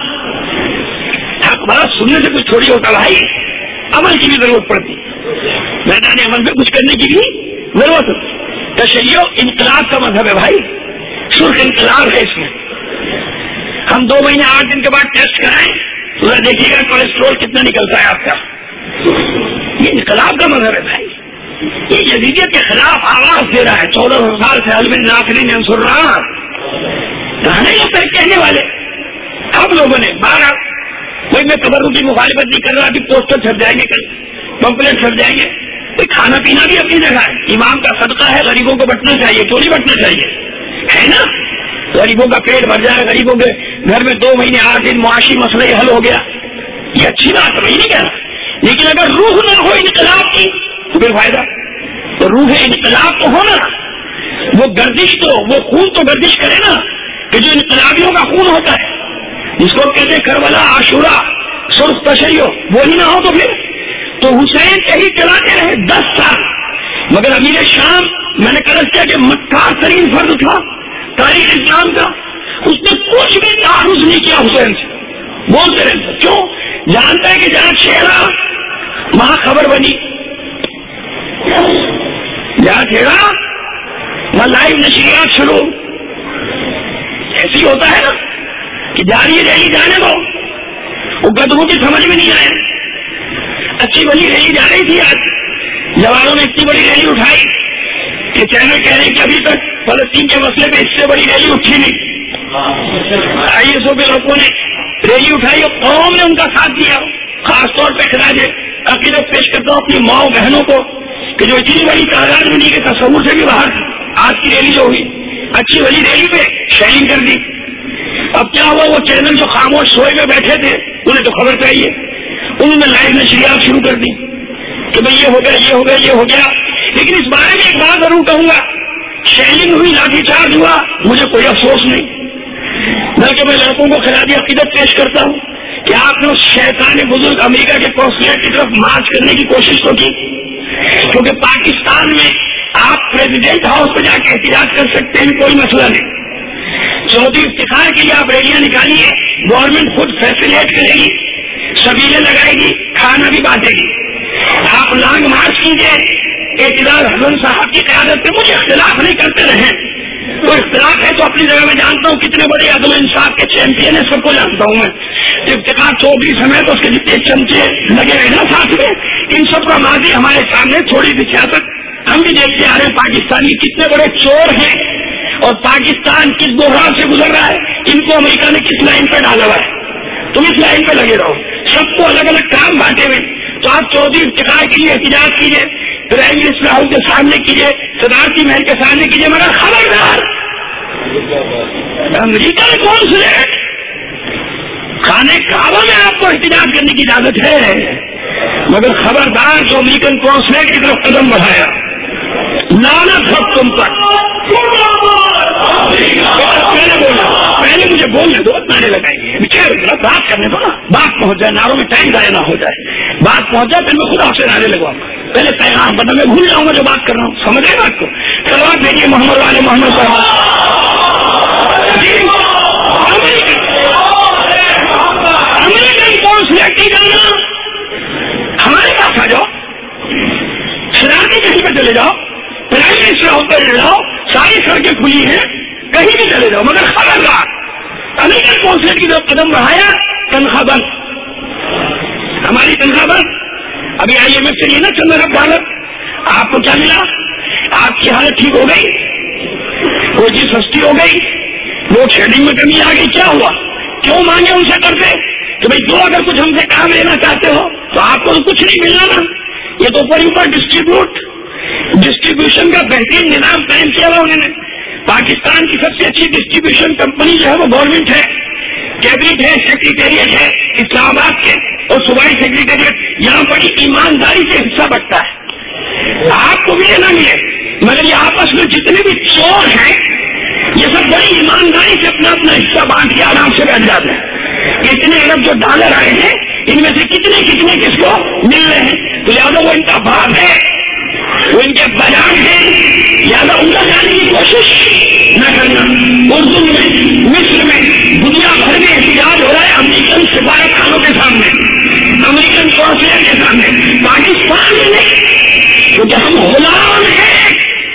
حق بات سننے سے کچھ تھوڑی ہوتا بھائی، عمل کی بھی ضرورت پڑتی، میدان عمل میں کچھ کرنے کی بھی ضرورت ہوتی. تشیع انقلاب کا مذہب ہے بھائی، سرخ انقلاب ہے اس میں. ہم دو مہینے آٹھ دن کے بعد ٹیسٹ کرائیں تو ذرا دیکھیے گا کولیسٹرول کتنا نکلتا ہے آپ کا. یہ انقلاب کا مذہب ہے بھائی. یہ یزیدیت کے خلاف آواز دے رہا ہے. چودہ سو سال سے علم ناصرین انصر رہا کہنے لگتا ہے کہنے والے. اب لوگوں نے بارہ کوئی میں تبرک کی مخالفت نہیں کر رہا، ابھی پوسٹر چھپ جائیں گے، کل پمپلیٹ چھپ جائیں گے. کوئی کھانا پینا بھی اپنی جگہ ہے، امام کا صدقہ ہے، غریبوں کو بٹنا چاہیے، کیوں نہیں بٹنا چاہیے، ہے نا. غریبوں کا پیٹ بھر جائے، غریبوں کے گھر میں دو مہینے آٹھ دن معاشی مسئلے حل ہو گیا، یہ اچھی بات ہے، نہیں کہہ رہا. لیکن اگر روح نہ ہو انقلاب کی تو پھر فائدہ. تو روح انقلاب تو ہونا، وہ گردش تو وہ خون تو گردش کرے نا کہ جو انقلابیوں کا خون ہوتا ہے، جس کو کہتے کربلا، عاشورہ، سرخ تشیع، وہی نہ ہو تو پھر تو حسین یہی چلاتے رہے دس سال. مگر امیر شام میں نے قرض کیا کہ مکار ترین فرد تھا تاریخ اسلام کا، اس نے کچھ بھی تعارض نہیں کیا حسین سے، بولتے رہتے. کیوں؟ جانتا ہے کہ جہاں چھیڑا وہاں خبر بنی، جہاں چھیڑا وہاں لائیو نشریات شروع. ایسی ہوتا ہے نا کہ جاری ریلی جانے دو، وہ گدھوں کی سمجھ میں نہیں آئے. اچھی بڑی ریلی جا رہی تھی، آج جوانوں نے اتنی بڑی ریلی اٹھائی کہ چینل کہہ رہے ہیں کہ ابھی تک فلسطین کے مسئلے پہ اس سے بڑی ریلی اٹھی نہیں. آئی ایس او کے لوگوں نے ریلی اٹھائی اور قوم نے ان کا ساتھ دیا. خاص طور پہ خراج عقیدت پیش کرتا ہوں اپنی ماؤں بہنوں کو کہ جو اتنی بڑی تعداد میں نہیں کہ تصور سے بھی باہر آج کی ریلی جو ہوئی، اچھی بڑی ریلی پہ شیئرنگ کر دی. اب کیا ہوا، وہ چینل جو خاموش سوئے میں بیٹھے تھے انہیں تو خبر چاہیے، انہوں نے لائیو نشریات شروع کر دی کہ بھائی یہ ہو گیا، یہ ہو گیا، یہ ہو گیا. لیکن اس بارے میں ایک بات ضرور کہوں گا، شیئرنگ ہوئی، لاٹھی چارج ہوا، مجھے کوئی افسوس نہیں، بلکہ میں لڑکوں کو خراج عقیدت پیش کرتا ہوں کہ آپ نے اس شیطان بزرگ امریکہ کے قونصلیٹ کی طرف مارچ کرنے کی کوشش تو کی، کیونکہ پاکستان میں آپ پریزیڈنٹ ہاؤس پہ جا کے احتجاج کر سکتے ہیں، کوئی مسئلہ نہیں. چودھری افتخار کے لیے آپ ریلیاں نکالیے، گورنمنٹ خود فیسیلیٹ کرے گی، سبیلے لگائے گی، کھانا بھی بانٹے گی. آپ لانگ مارچ کیجیے اعتدال حسن صاحب کی قیادت پہ. مجھے اختلاف نہیں کرتے رہے، تو اختلاف ہے تو اپنی جگہ میں جانتا ہوں کتنے بڑے عدل و انصاف کے چیمپئن ہیں، سب کو جانتا ہوں میں. افتخار چودھری سمیت اس کے جتنے چمچے لگے رہے نا ساتھ میں، ان سب کا ماضی ہمارے سامنے، تھوڑی سی سیاست ہم بھی دیکھتے آ رہے ہیں. پاکستان کی کتنے بڑے چور ہیں اور پاکستان کس بحران سے گزر رہا ہے، ان کو امریکہ نے کس لائن پہ ڈالا ہوا ہے. تم اس لائن پہ لگے رہو، سب کو الگ الگ کام بانٹے ہوئے. تو آپ چودھری افتخار کے لیے احتجاج کیجیے، پرائم منسٹر ہاؤس کے سامنے کیجیے، صدارتی محل کے سامنے کیجیے، مگر خبردار امریکہ نے کون سنے، خانے کعبہ میں آپ کو احتجاج کرنے کی اجازت ہے، مگر خبردار جو امریکن کونسلیٹ کی طرف قدم بڑھایا، لعنت ہو تم پر. پہلے بولنا، پہلے مجھے بولنے دو، نعرے لگائیں گے، بات کرنے دو نا، بات پہنچ جائے، نعروں میں ٹائم ضائع نہ ہو جائے، بات پہنچ جائے پھر میں خود آپ سے نعرے لگواؤں گا. پہلے پیغام بنا، میں بھول جاؤں گا جو بات کر رہا ہوں. سمجھ رہے بات کو؟ سلوات بھیجیے محمد والے محمد صاحب. امریکن نہیں جانا ہمارے پاس آ جاؤ، شرارتی کہیں پہ چلے جاؤ، پرائیویٹ شراؤ پر چلے جاؤ، ساری سڑکیں کھلی ہیں، کہیں بھی چلے جاؤ، مگر خبردار امریکن کونسل کی جو قدم بڑھایا تنخواہ بند، ہماری تنخواہ بند. ابھی آئی ایم ایف سے یہ نا چند ارب ڈالر، آپ کو کیا ملا؟ آپ کی حالت ٹھیک ہو گئی، کوئی چیز سستی ہو گئی، لوڈ شیڈنگ میں کمی آ گئی، کیا ہوا؟ کیوں مانگے ان سے کرتے کہ بھائی دو اگر کچھ ہم سے کام لینا چاہتے ہو تو آپ کو تو کچھ نہیں ملنا نا. یہ تو اوپر اوپر ڈسٹریبیوٹ ڈسٹریبیوشن کا بہترین نظام قائم کیا ہوا انہوں نے. پاکستان کی سب سے اچھی ڈسٹریبیوشن کمپنی جو ہے وہ گورنمنٹ ہے، کیبنٹ ہے، سیکریٹریٹ ہے اسلام آباد کے، اور صوبائی سیکریٹریٹ یہاں بڑی ایمانداری سے حصہ بٹتا ہے. آپ کو ملے نہ ملے مگر یہ آپس میں جتنے بھی چور ہیں یہ سب بڑی ایمانداری سے اپنا اپنا حصہ بانٹ کے آرام سے بیٹھ جاتے ہیں. اتنے ارب جو ڈالر آئے ہیں ان میں سے کتنے کتنے کس کو مل رہے ہیں؟ تو لہٰذا وہ ان کا باپ ہے، وہ ان کے بیان ہے، لہٰذا ان کا جانے کی کوشش نہ کرنا. اردو میں، مصر میں، دنیا بھر میں احتجاج ہو رہا ہے امریکن سفارت خانوں کے سامنے، امریکن قونصلیٹ کے سامنے. پاکستان میں نہیں، کیونکہ ہم غلام ہیں.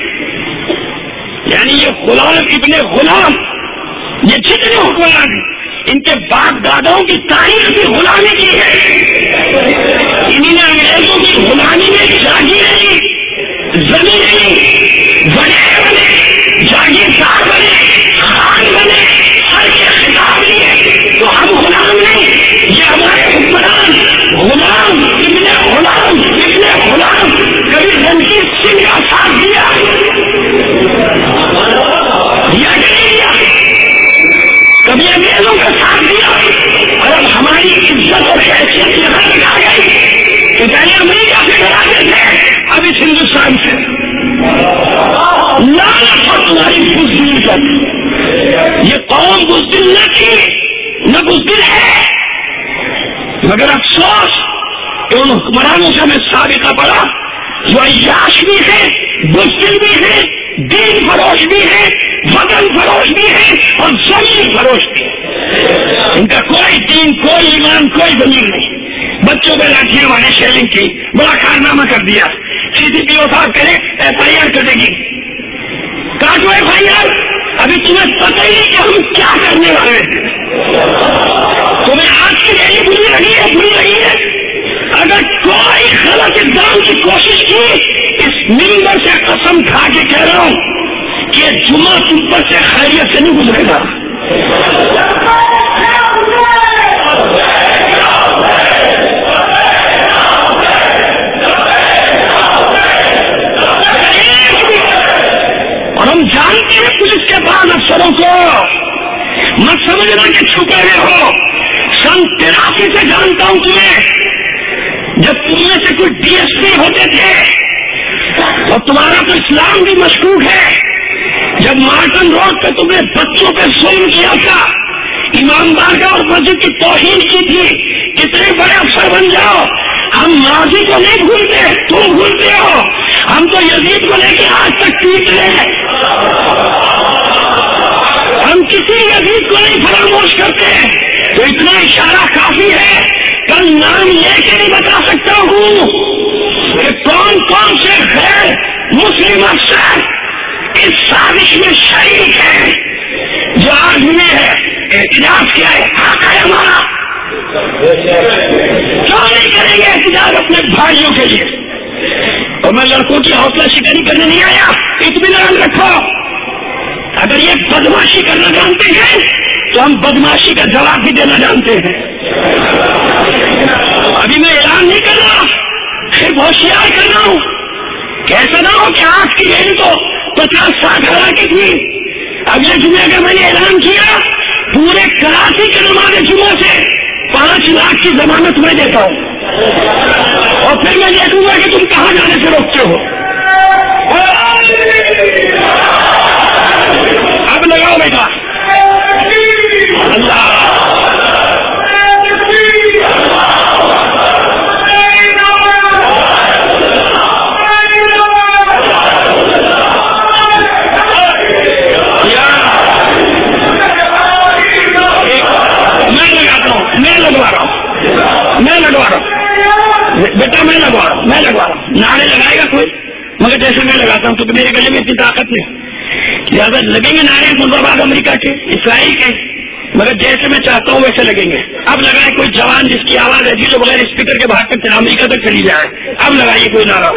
یعنی یہ غلام ابن غلام، یہ جتنے حکمران ہیں ان کے باپ داداؤں کی تاریخ بھی غلامی کی ہے. انہوں نے انگریزوں کی غلامی میں جاگیر لی، زمین لی، بڑے بنے، جاگیردار بنے، خان بنے، ہر کے خطاب لیے. تو ہم غلام نہیں، یہ ہمارے حکمران غلام ابن غلام ابن غلام. کبھی رنجیت سنگھ کا ساتھ دیا دیا کہ نہیں دیا؟ کبھی انگریزوں کا ساتھ دیا. اور اب ہماری عزت اور حیثیت یہاں تک آ گئی کہ پہلے امریکہ سے ڈراتے تھے، اب اس ہندوستان سے. لعنت ہو تمہاری بزدلی پر. یہ قوم بزدل نہ تھی نہ بزدل ہے، مگر افسوس کہ ان حکمرانوں سے ہمیں سابقہ پڑا جو عیاش بھی ہے، بزدل بھی ہے، دین فروش بھی ہے، وطن فروش بھی ہے، اور زمین فروش بھی ہے. ان کا کوئی دین، کوئی ایمان، کوئی زمین نہیں. بچوں پہ لاٹھیاں والے شیلنگ کی، بڑا کارنامہ کر دیا. سی سی پی او صاحب کرے ایف آئی آر کٹے گی، کاٹو ایف آئی آر. ابھی تمہیں پتہ ہی نہیں کہ ہم کیا کرنے والے ہیں. تمہیں آج کی ریلی بری لگی ہے، بری لگی ہے. اگر کوئی غلط اقدام کی کوشش کی، اس ممبر سے قسم کھا کے کہہ رہا ہوں کہ جمعہ تم پر سے خیریت سے نہیں گزرے گا. اور ہم جانتے ہیں پولیس کے بعد افسروں کو، مت سمجھنا کہ چھپے ہوئے ہو. سن تراسی سے جانتا ہوں تمہیں، جب تم میں سے کوئی ڈی ایس پی ہوتے تھے اور تمہارا تو اسلام بھی مشکوک ہے. جب مارٹن روڈ پہ تم نے بچوں پہ ظلم کیا تھا، ایماندار کا اور مسجد کی توہین کی تھی، کتنے بڑے افسر بن جاؤ، ہم ماضی کو نہیں بھولتے، تم بھولتے ہو. ہم تو یزید کو لے کے آج تک ٹوٹ رہے، ہم کسی یزید کو نہیں فراموش کرتے. تو اتنا اشارہ کافی ہے. کل نام لے کے نہیں بتا سکتا ہوں کہ کون کون سے غیر مسلم افسر اس سازش میں شریک ہے جو آج میں ہے احتجاج کیا ہے. حق ہے ہمارا، کیوں نہیں کریں گے احتجاج اپنے بھائیوں کے لیے. اور میں لڑکوں کی حوصلہ شکنی کرنے نہیں آیا، اطمینان رکھو. اگر یہ بدماشی کرنا جانتے ہیں تو ہم بدماشی کا جواب بھی دینا جانتے ہیں. ابھی میں اعلان نہیں کر رہا، پھر ہوشیار کر رہا ہوں کہ ایسا نہ ہو کہ آج کی ریلی تو پچاس ساٹھ ہزار کی تھی، اگلے جمعے اگر میں نے اعلان کیا پورے کراچی کے نماز جمعہ سے پانچ لاکھ کی ضمانت میں دیتا ہوں، اور پھر میں دیکھوں گا کہ تم کہاں جانے سے روکتے ہو. اب لگاؤ بیٹا. اللہ میں لگاتا ہوں، میں لگوا رہا ہوں، میں میں لگوا رہا ہوں. نعرے لگائے گا کوئی مگر جیسے میں لگاتا ہوں کیونکہ میرے گلے میں اتنی طاقت نہیں. لہٰذا لگیں گے نعرے مرباد امریکہ کے اسرائیل کے مگر جیسے میں چاہتا ہوں ویسے لگیں گے. اب لگائے کوئی جوان جس کی آواز ایسی جو بغیر اسپیکر کے باہر تک چلا امریکہ تک چلی جائے. اب لگائیے کوئی نعرہ.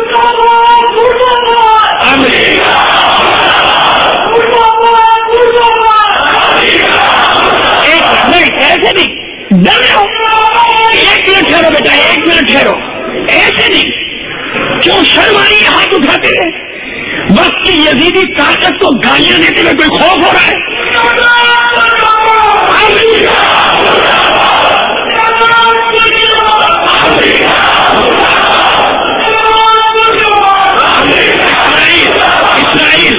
ایسے نہیں ڈر رہے ہو. ایک منٹ ٹھہرو بیٹا, ایک منٹ ٹھہرو. ایسے نہیں کیوں شرم آ رہی ہے ہاتھ اٹھاتے ہیں. وقت کی یزیدی طاقت کو گالیاں دیتے ہوئے کوئی خوف ہو رہا ہے؟ اسرائیل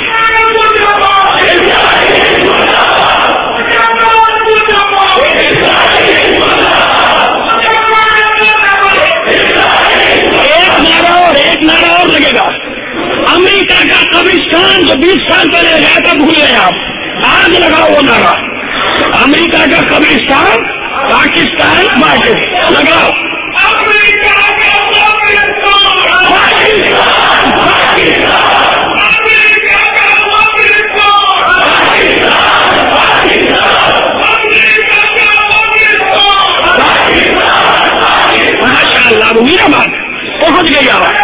ایک نعرہ اور ایک نعرہ اور لگے گا. امریکہ کا قبرستان جو بیس سال پہلے گیا تھا بھول گئے آپ, آج لگاؤ وہ نعرہ. امریکہ کا قبرستان پاکستان مارکیٹ لگاؤ. امریکہ کا ماشاء اللہ ہوئی نا بات, پہنچ گئی آواز.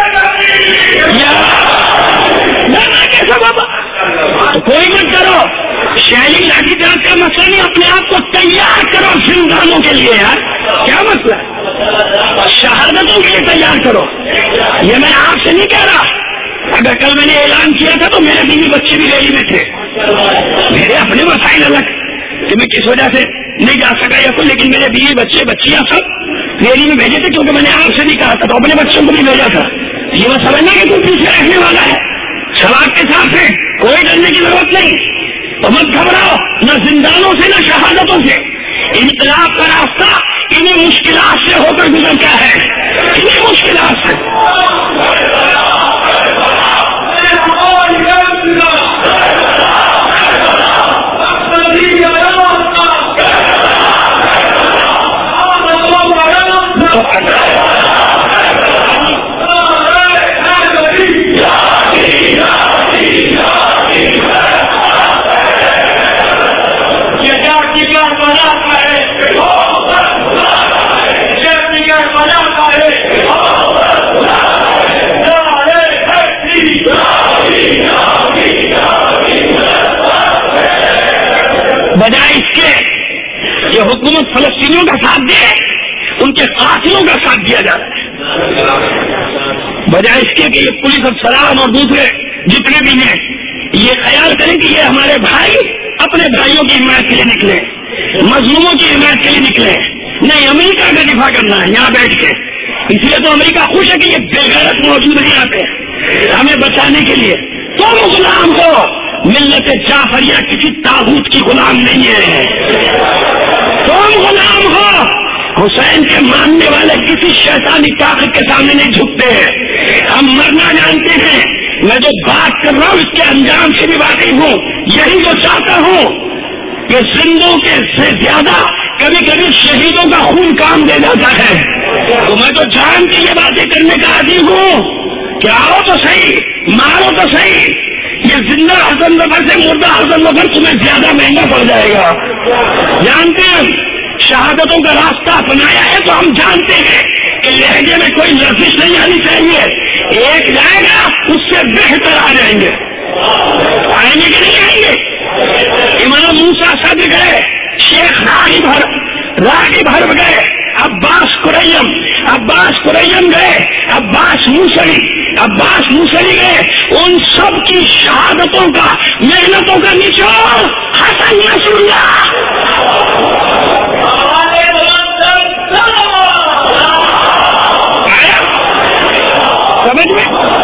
کیسا بابا تو کوئی مت کرو. شہری لاٹھی چارج کا مسئلہ نہیں, اپنے آپ کو تیار کرو زندانوں کے لیے. یار کیا مسئلہ, شہادتوں کے لیے تیار کرو. یہ میں آپ سے نہیں کہہ رہا. اگر کل میں نے اعلان کیا تھا تو میرے بیوی بچے بھی ریلی میں تھے. میرے اپنے مسائل الگ کہ میں کس وجہ سے نہیں جا سکا یا کوئی, لیکن میرے بیوی بچے بچیاں سب ریلی میں بھیجے تھے کیونکہ میں نے آپ سے نہیں کہا تھا تو اپنے بچوں کو بھی بھیجا تھا. یہ وہ سمجھنا کہ کوئی پیچھے رکھنے والا ہے. سواب کے ساتھ ہے, کوئی ڈرنے کی ضرورت نہیں. تو مت گھبراؤ نہ زندانوں سے نہ شہادتوں سے. انقلاب کا راستہ انہیں مشکلات سے ہو کر گزرتا ہے, انہیں مشکلات سے. بجائے اس کے کہ حکومت فلسطینیوں کا ساتھ دے, ان کے قاتلوں کا ساتھ دیا جا رہا ہے. بجائے اس کے کہ یہ پولیس افسران اور دوسرے جتنے بھی ہیں یہ خیال کریں کہ یہ ہمارے بھائی اپنے بھائیوں کی حمایت کے لیے نکلے, مظلوموں کی حمایت کے لیے نکلے. نہیں, امریکہ کا دفاع کرنا ہے یہاں بیٹھ کے. اس لیے تو امریکہ خوش ہے کہ یہ بے غیرت موجود نہیں آتے ہمیں بچانے کے لیے. تم غلام ہو, ملت جعفریہ کسی طاغوت کی غلام نہیں ہے. تم غلام ہو, حسین کے ماننے والے کسی شیطانی طاقت کے سامنے نہیں جھکتے ہیں. ہم مرنا جانتے ہیں. میں جو بات کر رہا ہوں اس کے انجام سے بھی واقف ہوں. یہی جو چاہتا ہوں کہ زندوں کے سے زیادہ کبھی کبھی شہیدوں کا خون کام دے جاتا ہے. تو میں تو جان کے یہ باتیں کرنے کا عادی ہوں کہ آؤ تو صحیح, مارو تو صحیح. یہ زندہ حسن نفر سے مردہ حسن نفر تمہیں زیادہ مہنگا پڑ جائے گا. جانتے ہیں شہادتوں کا راستہ اپنایا ہے تو ہم جانتے ہیں کہ لہجے میں کوئی لفظ نہیں آنی چاہیے. ایک جائے گا اس سے بہتر آ جائیں گے. آئیں گے کہ نہیں آئیں گے؟ امام موسیٰ صدر گئے, شیخ راغب ہر راغب حرب گئے, عباس قریم عباس قریم گئے, عباس موسوی عباس موسوی گئے. ان سب کی شہادتوں کا, محنتوں کا نچوڑ حسن نصر اللہ. سمجھ میں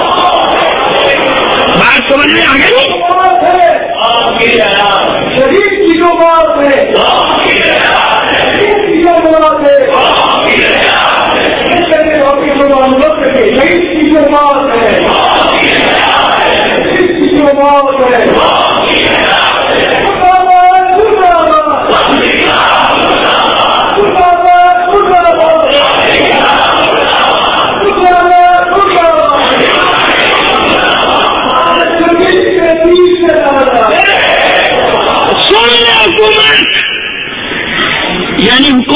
بات سمجھ میں آ گئی. شہید کی جو بات ہے شہید کی جو بات ہے شہید کی جو بات ہے شہید کی جو بات ہے.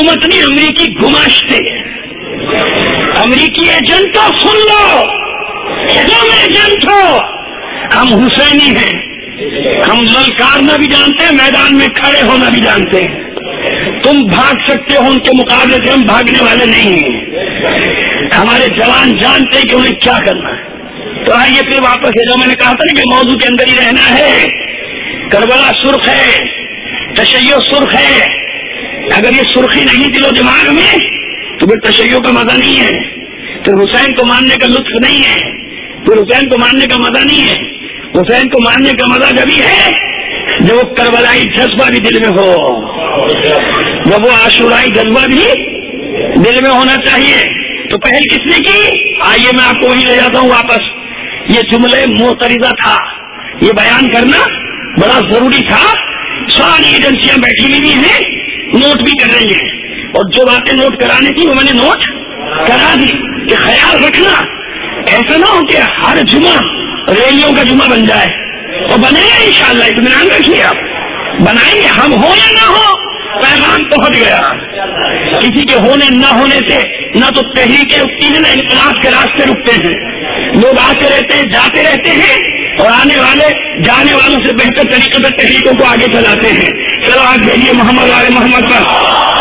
حکومت نہیں، امریکی گماشتے ہیں۔ امریکی ایجنٹوں سن لو، تم ایجنٹ ہو، ہم حسینی ہیں، ہم للکارنا بھی جانتے ہیں، میدان میں کھڑے ہونا بھی جانتے ہیں۔ تم بھاگ سکتے ہو ان کے مقابلے سے، ہم بھاگنے والے نہیں ہیں۔ ہمارے جوان جانتے ہیں کہ انہیں کیا کرنا ہے۔ تو آئیے پھر واپس ہے، جو میں نے کہا تھا نا کہ موضوع کے اندر ہی رہنا ہے۔ کربلا سرخ ہے، تشیع سرخ ہے، اگر یہ سرخی نہیں دل و دماغ میں تو پھر تشیع کا مزہ نہیں ہے، پھر حسین کو ماننے کا لطف نہیں ہے، پھر حسین کو ماننے کا مزہ نہیں ہے۔ حسین کو ماننے کا مزہ جبھی ہے جب وہ کربلائی جذبہ بھی دل میں ہو، جب وہ عاشورائی جذبہ بھی دل میں ہونا چاہیے۔ تو پہل کس نے کی؟ آئیے میں آپ کو وہی لے جاتا ہوں واپس۔ یہ جملے معترضہ تھا، یہ بیان کرنا بڑا ضروری تھا۔ ساری ایجنسیاں بیٹھی ہوئی ہیں، نوٹ بھی کر رہی ہیں، اور جو باتیں نوٹ کرانے تھی وہ میں نے نوٹ کرا دی کہ خیال رکھنا ایسا نہ ہو کہ ہر جمعہ ریلیوں کا جمعہ بن جائے، اور بنے گا انشاءاللہ، اطمینان رکھیے آپ، بنائیں گے، ہم ہو یا نہ ہو پیغام پہنچ گیا۔ کسی کے ہونے نہ ہونے سے نہ تو تحریکیں رکتی ہیں، نہ انقلاب کے راستے رکتے ہیں۔ لوگ آتے رہتے ہیں، جاتے رہتے ہیں، اور آنے والے جانے والوں سے بہتر طریقے سے تحریکوں کو آگے چلاتے ہیں۔ چلو آج بھیجیے محمد والے محمد پر۔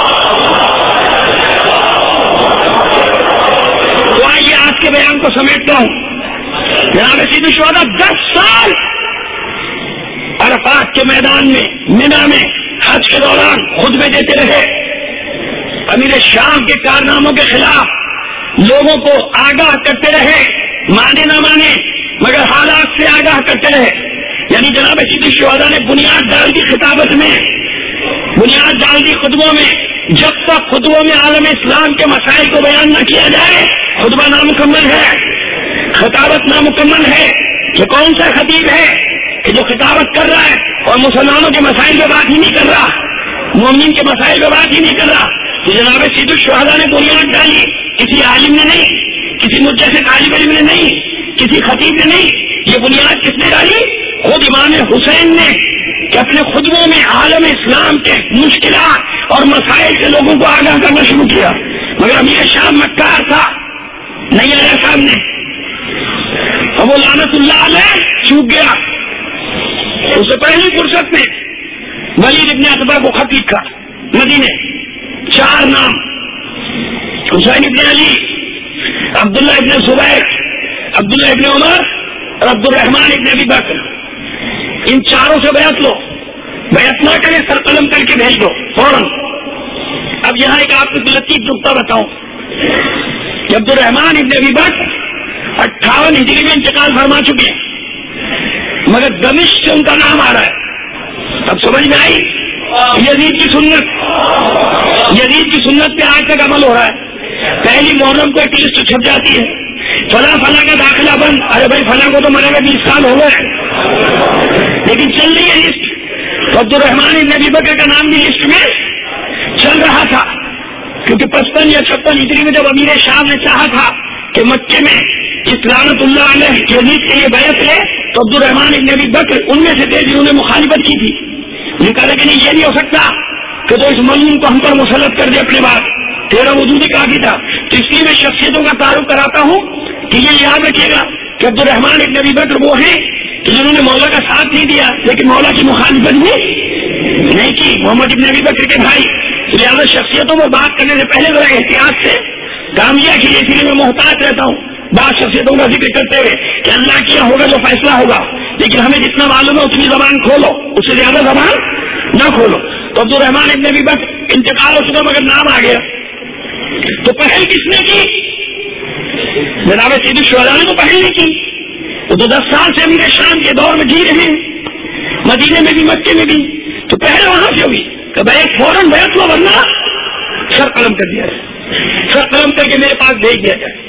تو آئیے آج کے بیان کو سمیٹتا ہوں۔ جناب سید الشہداء دس سال عرفات کے میدان میں، مینا میں، حج کے دوران خطبے دیتے رہے، امیر شام کے کارناموں کے خلاف لوگوں کو آگاہ کرتے رہے، مانے نہ مانے مگر حالات سے آگاہ کرتے رہے۔ یعنی جناب سید الشہداء نے بنیاد ڈال دی خطابت میں، بنیاد ڈال دی خطبوں میں۔ جب تک خطبوں میں عالم اسلام کے مسائل کو بیان نہ کیا جائے خطبہ نامکمل ہے، خطابت نامکمل ہے۔ یہ کون سا خطیب ہے کہ جو خطابت کر رہا ہے اور مسلمانوں کے مسائل پہ بات ہی نہیں کر رہا، مومنین کے مسائل پہ بات ہی نہیں کر رہا؟ تو جناب سید الشہداء نے بنیاد ڈالی، کسی عالم نے نہیں، کسی مجتہد طالب علم نے نہیں، کسی خطیب نے نہیں، یہ بنیاد کس نے ڈالی؟ خود امام حسین نے، کہ اپنے خطبوں میں عالم اسلام کے مشکلات اور مسائل سے لوگوں کو آگاہ کرنا شروع کیا۔ مگر امیر شام مکار تھا، نہیں آیا سامنے، اب وہ لعنت اللہ علیہ چوک گیا۔ اس سے پہلی فرصت میں ولید ابن عتبہ کو خط لکھا مدینے، چار نام، حسین ابن علی، عبداللہ ابن زبیر، عبداللہ ابن عمر اور عبد الرحمان ابن ابی بکر، ان چاروں سے بیعت لو، بیعت نہ کرے سر قلم کر کے بھیج دو فوراً۔ اب یہاں ایک آپ کو لطیف نکتہ بتاؤں کہ عبد الرحمان ابن ابی بکر اٹھاون ہجری میں انتقال فرما چکے ہیں، مگر دمشق سے ان کا نام آ رہا ہے۔ اب سمجھ میں آئی؟ یزید کی سنت، یزید کی سنت پہ آج تک عمل ہو رہا ہے۔ پہلی محرم کو ایک لسٹ چھپ جاتی ہے، فلاں فلاں کا داخلہ بند، ارے بھائی فلاں کو تو مرے گا بیس سال ہو گئے، لیکن چل رہی ہے لسٹ۔ تو عبد الرحمان ابن ابی بکر کا نام بھی لسٹ میں چل رہا تھا، کیونکہ پچپن یا چھپن ہجری میں جب امیر شام نے چاہا تھا کہ مکے میں اس لعنت اللہ علیہ یزید کے لیے بیعت لے، تو عبد الرحمان ابن ابی بکر ان میں سے تھے جنہوں نے مخالفت کی تھی۔ یہ کہا کہ نہیں، یہ نہیں ہو سکتا کہ تو اس ملعون کو ہم پر مسلط کر دے اپنے بعد، تیرا وجود ہی کافی تھا۔ تو اس لیے میں شخصیتوں کا تعارف کراتا ہوں کہ یہ یاد رکھیے گا کہ عبد الرحمان ابن ابی بکر وہ ہیں کہ جنہوں نے مولا کا ساتھ نہیں دیا لیکن مولا کی مخالفت بھی نہیں کی، محمد ابن ابی بکر کے بھائی۔ لہٰذا شخصیتوں میں بات کرنے سے پہلے ذرا احتیاط سے کام لیا کیجیے، اسی لیے میں محتاط رہتا ہوں بعض شخصیتوں کا ذکر کرتے ہوئے کہ اللہ کیا ہوگا جو فیصلہ ہوگا، لیکن ہمیں جتنا معلوم ہے اتنی زبان کھولو، اس سے زیادہ زبان نہ کھولو۔ تو عبد الرحمان ابن ابی بکر انتقال ہو چکا مگر نام آ گیا، تو پہل کس نے کی؟ جناب سید الشہداء نے تو پہل نہیں کی، وہ تو دس سال سے امیر شام کے دور میں جی رہے ہیں، مدینے میں بھی مکے میں بھی، تو پہلے وہاں سے ہوئی کہ بھائی فوراً بیعت لو ورنہ سر قلم کر دیا جائے، سر قلم کر کے میرے پاس بھیج دیا جائے۔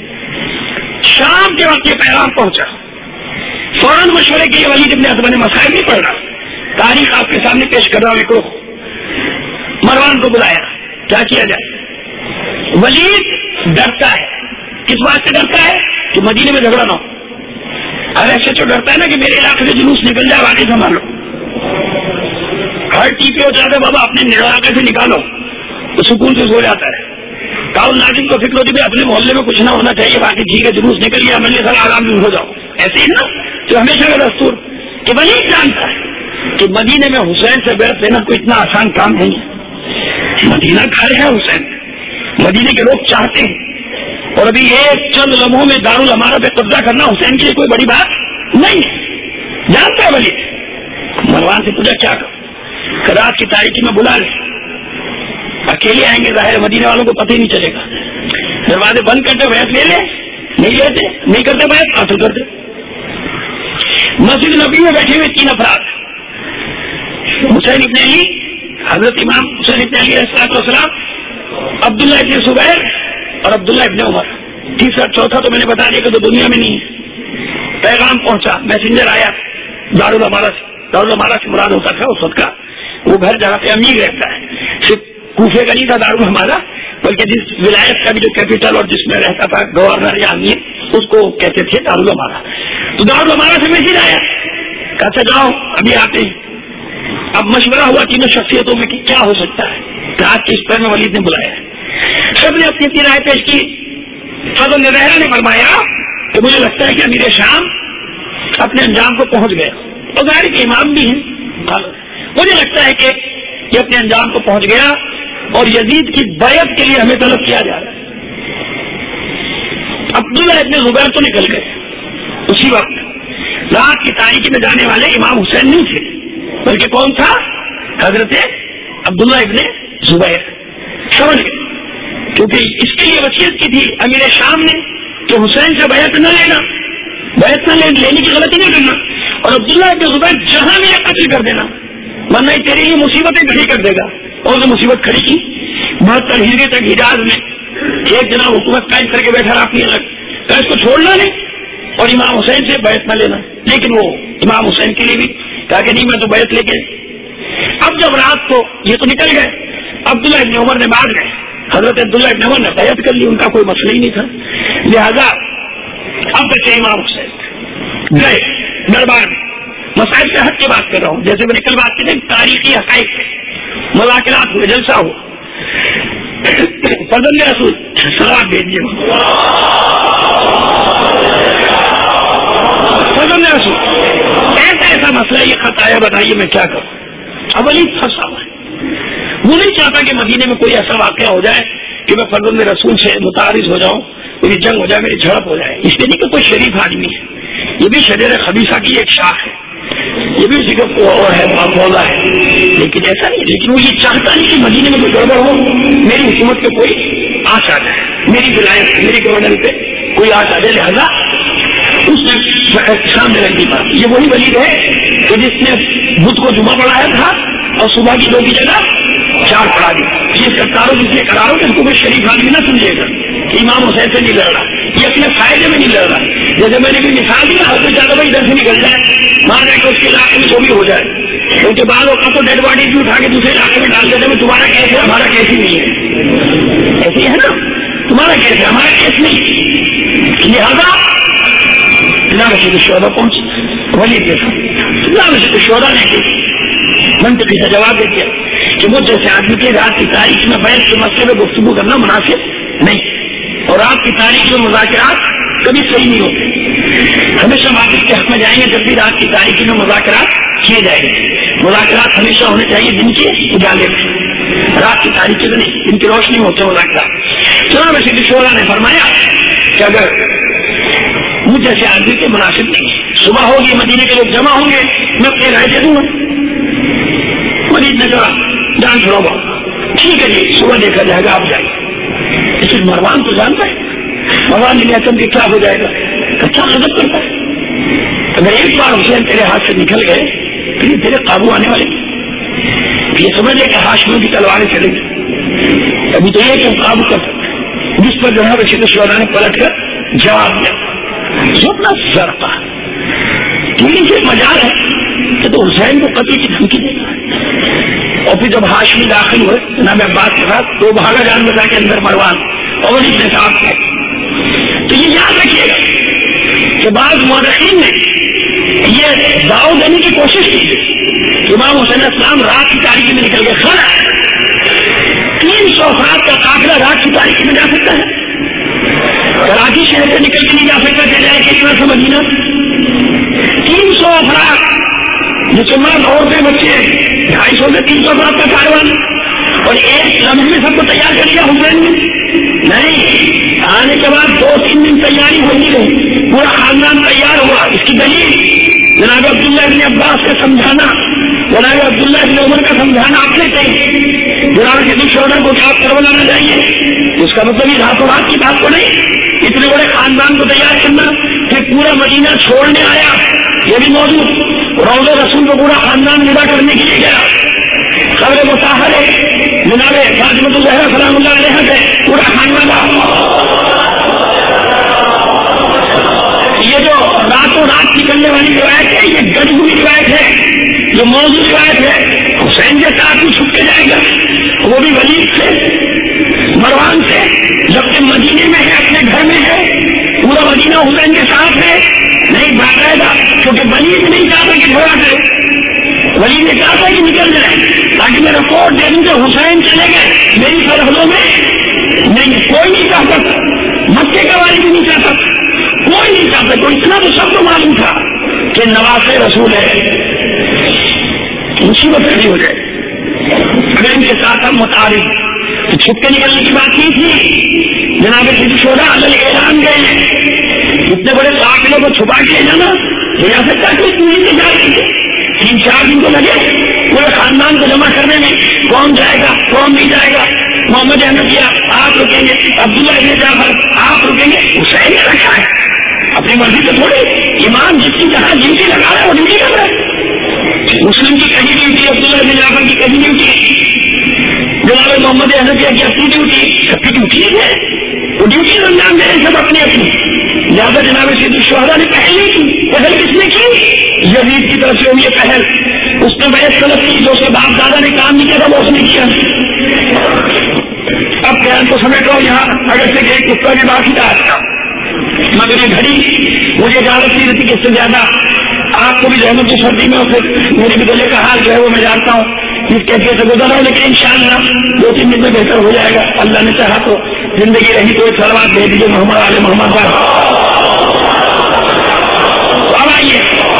شام کے وقت یہ پیغام پہنچا، فوراً مشورے کے ولید ابن عتبہ نے مسائل نہیں پڑھ رہا، تاریخ آپ کے سامنے پیش کر رہا ہوں۔ ایک مروان کو بلایا، کیا کیا جائے؟ ولید ڈرتا ہے، کس بات سے ڈرتا ہے؟ کہ مدینے میں جھگڑا نہ ہو۔ ہر ایسے تو ڈرتا ہے نا کہ میرے علاقے سے جلوس نکل جائے، باقی سنبھالو۔ ہر ٹی پی ہو جاتا ہے بابا اپنے علاقے سے نکالو، تو سکون سے سو جاتا ہے. کاؤ ناظم کو فکر ہوتی ہے اپنے محلے میں کچھ نہ ہونا چاہیے, باقی ٹھیک ہے جلوس نکل گیا مجلس سر آرام سے ہو جاؤ. ایسے ہی نا جو ہمیشہ کا دستور کہ ولی جانتا ہے کہ مدینے میں حسین سے بیعت لینا کوئی اتنا آسان کام نہیں ہے. مدینہ گھر ہے حسین, مدینے کے لوگ چاہتے ہیں, اور ابھی ایک چند لمحوں میں دارالامارہ پہ قبضہ کرنا حسین کے لیے کوئی بڑی بات نہیں ہے. جانتا ہے ولی. مروان سے پوچھا کیا کرو, رات کی تاریخی میں بلا لے, اکیلے آئیں گے, ظاہر مدینے والوں کو پتہ ہی نہیں چلے گا. دروازے بند کرتے بیعت لے لے, نہیں لیتے, نہیں کرتے بیعت قاتل کرتے. مسجد نبی میں بیٹھے ہوئے تین افراد, حسین ابن علی, حضرت امام حسین ابن علی علیہ السلام, عبداللہ ابن زبیر اور عبداللہ ابن عمر. تیسرا چوتھا تو میں نے بتا دیا کہ تو دنیا میں نہیں ہے. پیغام پہنچا, میسنجر آیا دارالامارہ سے. دارالامارہ سے مراد ہوتا تھا اس وقت کا وہ گھر جہاں پہ امیر رہتا ہے, صرف کوفے کا نہیں تھا دارالامارہ, بلکہ جس ولایت کا بھی جو کیپٹل اور جس میں رہتا تھا گورنر یا امیر, اس کو کہتے تھے دارالامارہ. تو دارالامارہ سے میسج آیا, کہا جاؤ ابھی آتے ہیں. اب مشورہ ہوا تینوں شخصیتوں میں کہ کیا ہو سکتا ہے. رات کے اس پر میں ولید نے بلایا, سب نے اپنی اپنی رائے پیش کی. فضل زہرا نے فرمایا کہ مجھے لگتا ہے کہ امیر شام اپنے انجام کو پہنچ گیا, اور ظاہر کے امام بھی ہیں, مجھے لگتا ہے کہ یہ اپنے انجام کو پہنچ گیا اور یزید کی بیعت کے لیے ہمیں طلب کیا جا رہا ہے. عبداللہ ابن زبیر تو نکل گئے. اسی وقت رات کی تاریکی میں جانے والے امام حسین نہیں تھے, بلکہ کون تھا, حضرت عبداللہ ابن زبیر. سمجھ گئے, کیونکہ اس کے لیے وصیت کی تھی امیر شام نے کہ حسین سے بیعت نہ لینا, بیعت نہ لینے کی غلطی نہیں کرنا, اور عبداللہ ابن زبیر جہاں میں قتل کر دینا, ورنہ تیری یہ مصیبتیں کھڑی کر دے گا. اور جو مصیبت کھڑی کی بہتر ہجری تک حجاز میں ایک جناب حکومت قائم کر کے بیٹھا رہا اپنی الگ, تو اس کو چھوڑنا نہیں اور امام حسین سے بیعت نہ لینا. لیکن وہ امام حسین کے لیے بھی کہا کہ نہیں میں تو بیعت لے کے. اب جب رات کو یہ تو نکل گئے, عبداللہ ابن عمر نے بعد گئے, حضرت عبداللہ ابن عمر نے بیعت کر لی, ان کا کوئی مسئلہ ہی نہیں تھا. لہذا اب بچے امام حسین گئے دربار میں. مسائل سے ہٹ کے بات کر رہا ہوں, جیسے میں نے کل بات کی تھی تاریخی حقائق پہ مذاکرات ہوئے, جلسہ ہو. فضل رسول سلام بھیجیے, فضل رسول ایسا ایسا مسئلہ یہ خط آیا, بتائیے میں کیا کروں. اب علی پھنسا ہوا ہے, وہ نہیں چاہتا کہ مدینے میں کوئی ایسا واقعہ ہو جائے کہ میں فضل رسول سے متعارض ہو جاؤں, میری جنگ ہو جائے, میری جھڑپ ہو جائے. اس لیے نہیں کہ کوئی شریف آدمی ہے, یہ بھی شریر خبیثہ کی ایک شاخ ہے, یہ بھی اسی کا اور ہے مولا ہے, لیکن ایسا نہیں. لیکن وہ یہ چاہتا نہیں کہ مدینے میں کوئی گڑبڑ ہو, میری حکومت پہ کوئی آنچ آ جائے, میری ولایت میری گورنر پہ کوئی آنچ آ جائے. لہذا اس نے سامنے رکھ دی بات. یہ وہی ولید ہے کہ جس نے بدھ کو جمعہ پڑھایا تھا اور صبح کی دو کی جگہ چار پڑھا دی. یہ سرکاروں جس نے کرارو کہ اس کو کوئی شریف آدمی نہ سمجھے گا کہ امام حسین سے نہیں لڑ رہا, یہ اپنے فائدے میں نہیں لڑ رہا. جیسے میں نے بھی مثال دی نا, ہر کوئی چاہتا بھائی ادھر سے نکل جائے, وہاں جا کے اس کے علاقے میں جو بھی ہو جائے, کیونکہ بعض اوقات تو ڈیڈ باڈی بھی اٹھا کے دوسرے علاقے میں ڈال دیتے ہیں, تمہارا کیس ہے ہمارا کیس ہی نہیں ہے. ایسے ہے نا, تمہارا کیس ہے ہمارا کیس نہیں. لہذا اللہ رشید الشہداء پہنچ ولی دیکھا, اللہ رشید الشہداء نے منطقی سے جواب دے دیا کہ مجھ جیسے آدمی کے رات کی تاریخ میں بیعت کے مسئلے میں گفتگو کرنا مناسب نہیں, اور رات کی تاریخ میں مذاکرات کبھی صحیح نہیں ہوتے. ہمیشہ واپس کے حق میں جائیں گے جب بھی رات کی تاریخی میں مذاکرات کیے جائیں گے. مذاکرات ہمیشہ ہونے چاہیے دن کے اجالے میں, رات کی تاریخی میں نہیں, دن کی روشنی میں ہوتے مذاکرات. جناب رشید الشہداء نے فرمایا کہ اگر مجھ جیسے آدمی کے مناسب نہیں, صبح ہوگی مدینے کے لوگ جمع ہوں گے, میں اپنی رائے دے دوں گا. مریض نے کہا جان چھوڑو بابا, ٹھیک ہے جی صبح دیکھا جائے گا, آپ جائیے. لیکن مروان تو جانتا ہے, مروان نے کیا کیا ہو جائے گا, اچھا غضب کرتا ہے. اگر ایک بار حسین تیرے ہاتھ سے نکل گئے تو یہ تیرے قابو آنے والے, یہ سمجھ لے کہ ہاشمی کی تلواریں چلیں گی. ابھی تو یہ کہ ہم قابو کر سکتے, جس پر جناب رشید الشہداء نے پلٹ کر جواب دیا سونا سرتا. لیکن یہ مجال ہے کہ تو حسین کو قتل کی دھمکی دے گا. اور پھر جب ہاشمی داخل ہوئے جناب عباس کے ساتھ, تو بھاگا جان بتا کے اندر مروان اور ابن صاحب تھے. تو یہ یاد رکھیے گا کہ بعض مورخین نے یہ دعو دینے کی کوشش کی کہ امام حسین السلام رات کی تاریخی میں نکل کے کھڑا ہے. تین تین سو افراد کا قافلہ رات کی تاریخی میں جا سکتا ہے؟ کراچی شہر سے نکل کے نہیں جا سکتا کہ جائے کتنا سے مدینہ؟ تین سو افراد جس میں عورتیں بچے ڈھائی سو سے تین سو افراد کا کاروان، اور ایک لمحے میں سب کو تیار کر لیا حسین نے؟ نہیں، آنے کے بعد دو تین دن تیاری ہوئی رہی، پورا خاندان تیار ہوا۔ اس کی دلیل جناب عبداللہ ابن عباس کا سمجھانا، جناب عبداللہ ابن عمر کا سمجھانا آپ نے کہیں جناب کسی شوہر کو کیا کروانا نہ چاہیے، اس کا مطلب یہ راتوں رات کی بات کو نہیں، اتنے بڑے خاندان کو تیار کرنا، پھر پورا مدینہ چھوڑنے آیا، یہ بھی موجود روض رسول کو پورا خاندان ودا کرنے کے لیے گیا، قبر مطہر ہے جناب فاطمہ الزہرا سلام اللہ علیہ سے پورا خاندان۔ یہ جو راتوں رات نکلنے والی روایت ہے یہ گڑ ہوئی روایت ہے، جو موضوع روایت ہے حسین کے ساتھ بھی چھپ کے جائے گا، وہ بھی ولید سے مروان سے، جبکہ مدینے میں ہے، اپنے گھر میں ہے، پورا مدینہ حسین کے ساتھ ہے، نہیں باقاعدہ، کیونکہ ولید نہیں چاہتا کہ تھوڑا سے ولید نے کہا تھا کہ نکل جائے تاکہ میں رپورٹ دے دوں کہ حسین چلے گئے میری سرحدوں میں، نہیں کوئی نہیں چاہتا، مکے کا والی بھی نہیں چاہتا، کوئی نہیں چاہتا، تو اتنا تو سب کو معلوم تھا کہ نواز رسول ہے، مصیبت کھڑی ہو جائے اگر ان کے ساتھ ہم متعارف، تو چھپ کے نکلنے کی بات کی تھی، جناب شہداء علیہ اعلان گئے ہیں، اتنے بڑے قافلوں کو چھپا کے جانا جا سکتا ہے، کوئی جا رہی ہے، تین چار دن کو لگے پورے خاندان کو جمع کرنے میں، کون جائے گا کون نہیں جائے گا، محمد احمدیہ آپ رکیں گے، عبداللہ ابن جعفر آپ رکیں گے، حسین نے رکھا ہے اپنی مرضی سے تھوڑے، ایمان جس کی جہاں ڈیوٹی لگا رہا ہے وہ ڈیوٹی کر رہا ہے، مسلم کی کہیں ڈیوٹی، عبداللہ ابن جعفر کی کہیں ڈیوٹی، جناب محمد احمدیہ کی اپنی ڈیوٹی، سب کی ڈیوٹی ہے، وہ ڈیوٹی انجام دے رہے سب اپنی اپنی، لہٰذا جناب سید الشہداء نے پہل نہیں کی، پہل کس نے کی؟ یزید کی طرف سے ہوئی ہے پہل، اس نے بیعت طلب کی، جو اس کے باپ دادا نے کام نہیں کیا تھا وہ اس نے کیا۔ اب بیان کو سمیٹ رہا ہوں یہاں، اگر سے ایک قصہ بھی باقی تھا آج کا، مگر یہ گھڑی مجھے اجازت نہیں دیتی کہ اس سے زیادہ آپ کو بھی رحمت کی سردی میں، اور پھر میرے بھی گلے کا حال جو ہے وہ میں جانتا ہوں اس کیفیت سے گزر رہا ہوں، لیکن انشاءاللہ دو تین دن میں بہتر ہو جائے گا، اللہ نے چاہا تو زندگی رہی تو ایک سلوات دے دیجیے محمد علیہ محمد پر۔ اب آئیے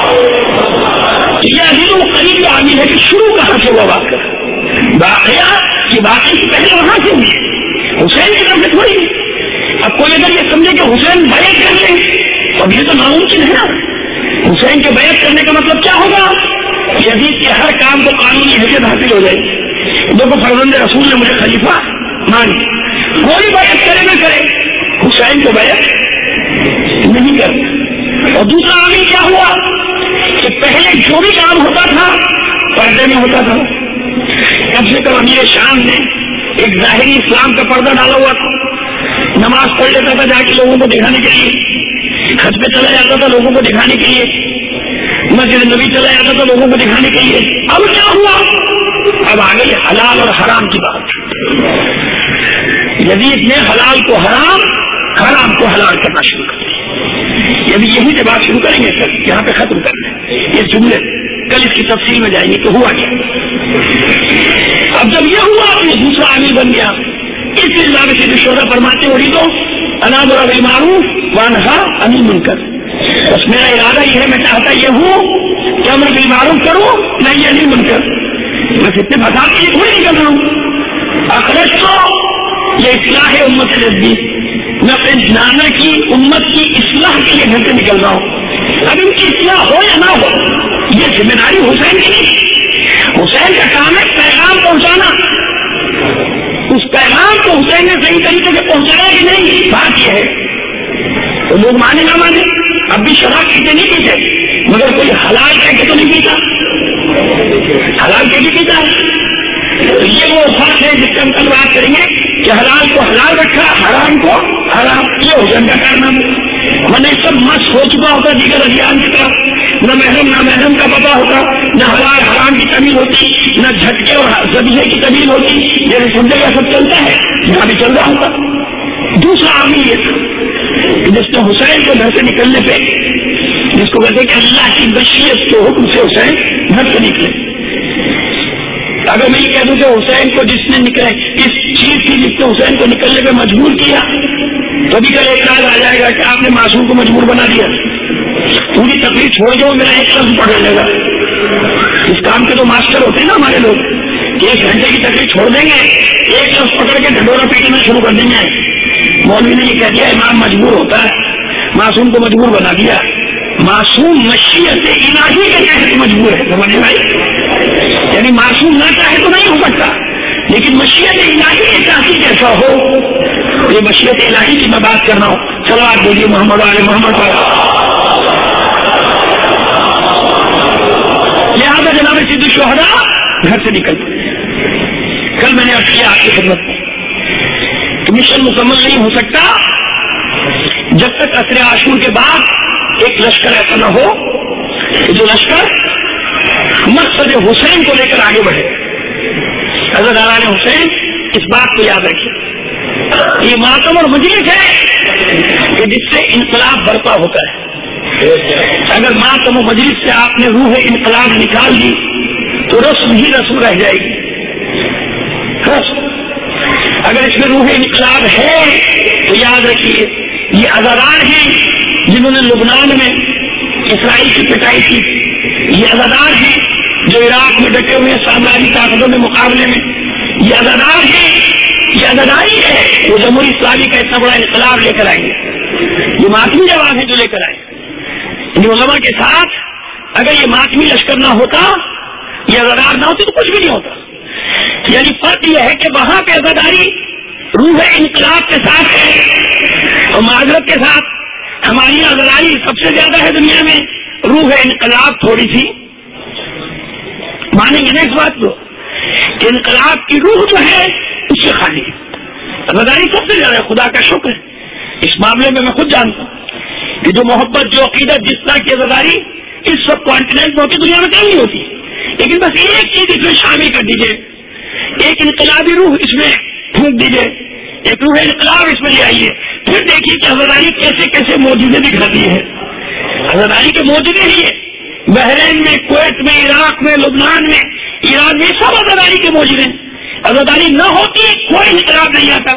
یہ ابھی تو قریب عامل ہے کہ شروع کہاں سے ہوا واقعہ، واقعہ کی باتیں پہلے وہاں سے ہوئی، حسین کی طرف سے تھوڑی۔ اب کوئی اگر یہ سمجھے کہ حسین بیعت کر لیں، اب یہ تو ناممکن ہے نا، حسین کے بیعت کرنے کا مطلب کیا ہوگا؟ یزید کے ہر کام کو قانونی حیثیت حاصل ہو جائے گی، دیکھو فرزند رسول نے مجھے خلیفہ مانی، کوئی بیعت کرے نہ کرے حسین کو بیعت نہیں کرتا۔ اور دوسرا عامل کیا ہوا کہ پہلے جو بھی کام ہوتا تھا پردے میں ہوتا تھا، کم سے کم امیر شام نے ایک ظاہری اسلام کا پردہ ڈالا ہوا تھا، نماز پڑھ لیتا تھا جا کے لوگوں کو دکھانے کے لیے، خط پہ چلا جاتا تھا لوگوں کو دکھانے کے لیے، مسجد نبی چلا جاتا تھا لوگوں کو دکھانے کے لیے۔ اب کیا ہوا؟ اب آگے حلال اور حرام کی بات، یزید نے حلال کو حرام، حرام کو حلال کرنا شروع کر دیا۔ یعنی یہی سے بات شروع کریں گے سر، یہاں پہ ختم کر لیں یہ جملے، کل اس کی تفصیل میں جائیں گے کہ ہوا کیا۔ اب جب یہ ہوا تو یہ دوسرا عامل بن گیا، اس سلسلہ میں سید الشہداء فرماتے ہو رہی تو انامر بالمعروف وانہا عن المنکر، بس میرا ارادہ یہ ہے، میں چاہتا یہ ہوں کہ امر بالمعروف کروں میں یہ نہیں منکر، بس اتنے فساد کے لیے تھوڑی نہیں کر رہا ہوں، اخرج تو یہ اصلاح امت نزدی، میں اپنے نانا کی امت کی اصلاح کے لیے گھر سے نکل رہا ہوں، اب ان کی اصلاح ہو یا نہ ہو یہ ذمہ داری حسین کی نہیں، حسین کا کام ہے پیغام پہنچانا، اس پیغام کو حسین نے صحیح طریقے سے پہنچایا کہ نہیں، بات یہ ہے۔ تو لوگ مانے نہ مانے، اب بھی شراب پیتے نہیں پیتے، مگر کوئی حلال کہہ کے تو نہیں پیتا، حلال کہہ کے پیتا ہے۔ تو یہ وہ فرق ہے جس سے ہم کل بات کریں گے کہ حلال کو حلال رکھا، حرام کو حرام، یہ حسین کا کارنامہ، ورنہ سب مست ہو چکا ہوتا دیگر ادیان کا، نہ محرم نہ محرم کا پتہ ہوتا، نہ حلال حرام کی تمیز ہوتی، نہ جھٹکے اور ذبیحے کی تمیز ہوتی، یہ سمجھے گا سب چلتا ہے، یہاں بھی چل رہا ہوتا۔ دوسرا عامل یہ تھا کہ جس نے حسین کو گھر سے نکلنے پہ، جس کو کہتے کہ اللہ کی بشیت کے حکم سے حسین گھر سے نکلے، اگر میں یہ کہہ دوں کہ حسین کو جس نے نکلے اس چیز کی جس نے حسین کو نکلنے پہ مجبور کیا تو بھی کل اعتراض آ جائے گا کہ آپ نے معصوم کو مجبور بنا دیا. پوری تقریر چھوڑ دو میرا ایک لفظ پڑھ لے گا. اس کام کے تو ماسٹر ہوتے ہیں نا ہمارے لوگ, ایک گھنٹے کی تقریر چھوڑ دیں گے, ایک لفظ پکڑ کے ڈھنڈورا پیٹنا شروع کر دیں گے. مولوی نے یہ کہہ دیا امام مجبور ہوتا ہے, معصوم کو مجبور بنا دیا. معصوم مشیت الہی کے تحت مجبور ہے, سمجھے بھائی؟ یعنی معصوم نہ چاہے تو نہیں ہو سکتا, لیکن مشیت الہی کے چاہتی کیسا ہو, یہ مشیت الہی کی میں بات کر رہا ہوں. چلو آپ بولیے محمد علیہ محمد پر. لہٰذا جناب سید الشہداء گھر سے نکل پڑے. کل میں نے عرض کیا آپ کی خدمت میں کہ مشن مکمل نہیں ہو سکتا جب تک عصر عاشور کے بعد ایک لشکر ایسا نہ ہو کہ جو لشکر مقصد حسین کو لے کر آگے بڑھے. حضرت اعلیٰ حسین اس بات کو یاد رکھیے, یہ ماتم اور مجلس ہے کہ جس سے انقلاب برپا ہوتا ہے. اگر ماتم و مجلس سے آپ نے روح انقلاب نکال دی تو رسم ہی رسم رہ جائے گی. رسم اگر اس میں روح انقلاب ہے تو یاد رکھیے یہ ازادار ہیں جنہوں نے لبنان میں اسرائیل کی پٹائی کی, یہ ازادار ہیں جو عراق میں ڈٹے ہوئے سامراجی طاقتوں کے مقابلے میں, یہ ازادار ہیں, یہ ازاداری ہے وہ جمہوری اسلامی کا اتنا بڑا انقلاب لے کر آئیں گے. یہ ماتمی جواب ہے جو لے کر آئے. علماء کے ساتھ اگر یہ ماتمی لشکر نہ ہوتا, یہ ازادار نہ ہوتی تو کچھ بھی نہیں ہوتا. یعنی فرق یہ ہے کہ وہاں پہ ازاداری روح انقلاب کے ساتھ ہے اور معذرت کے ساتھ ہماری ازاداری سب سے زیادہ ہے دنیا میں, روح انقلاب تھوڑی سی مانیں گے نا اس بات کو کہ انقلاب کی روح جو ہے اس سے خالی ہے. ازاداری سب سے زیادہ ہے, خدا کا شکر ہے. اس معاملے میں میں خود جانتا ہوں کہ جو محبت جو عقیدت جس طرح کی ازاداری اس سب کانٹیننٹ میں ہوتی دنیا میں کہیں نہیں ہوتی, لیکن بس ایک چیز اس میں شامل کر دیجیے, ایک انقلابی روح اس میں پھونک دیجیے, ایک روح انقلاب اس میں لے آئیے, پھر دیکھیے کہ ازاداری کیسے کیسے موجودے دکھاتی ہے. ازاداری کے موجودے ہی ہے بحرین میں, کویت میں, عراق میں, لبنان میں, ایران میں, سب ازاداری کے موجودے ہیں. ازاداری نہ ہوتی کوئی انقلاب نہیں آتا.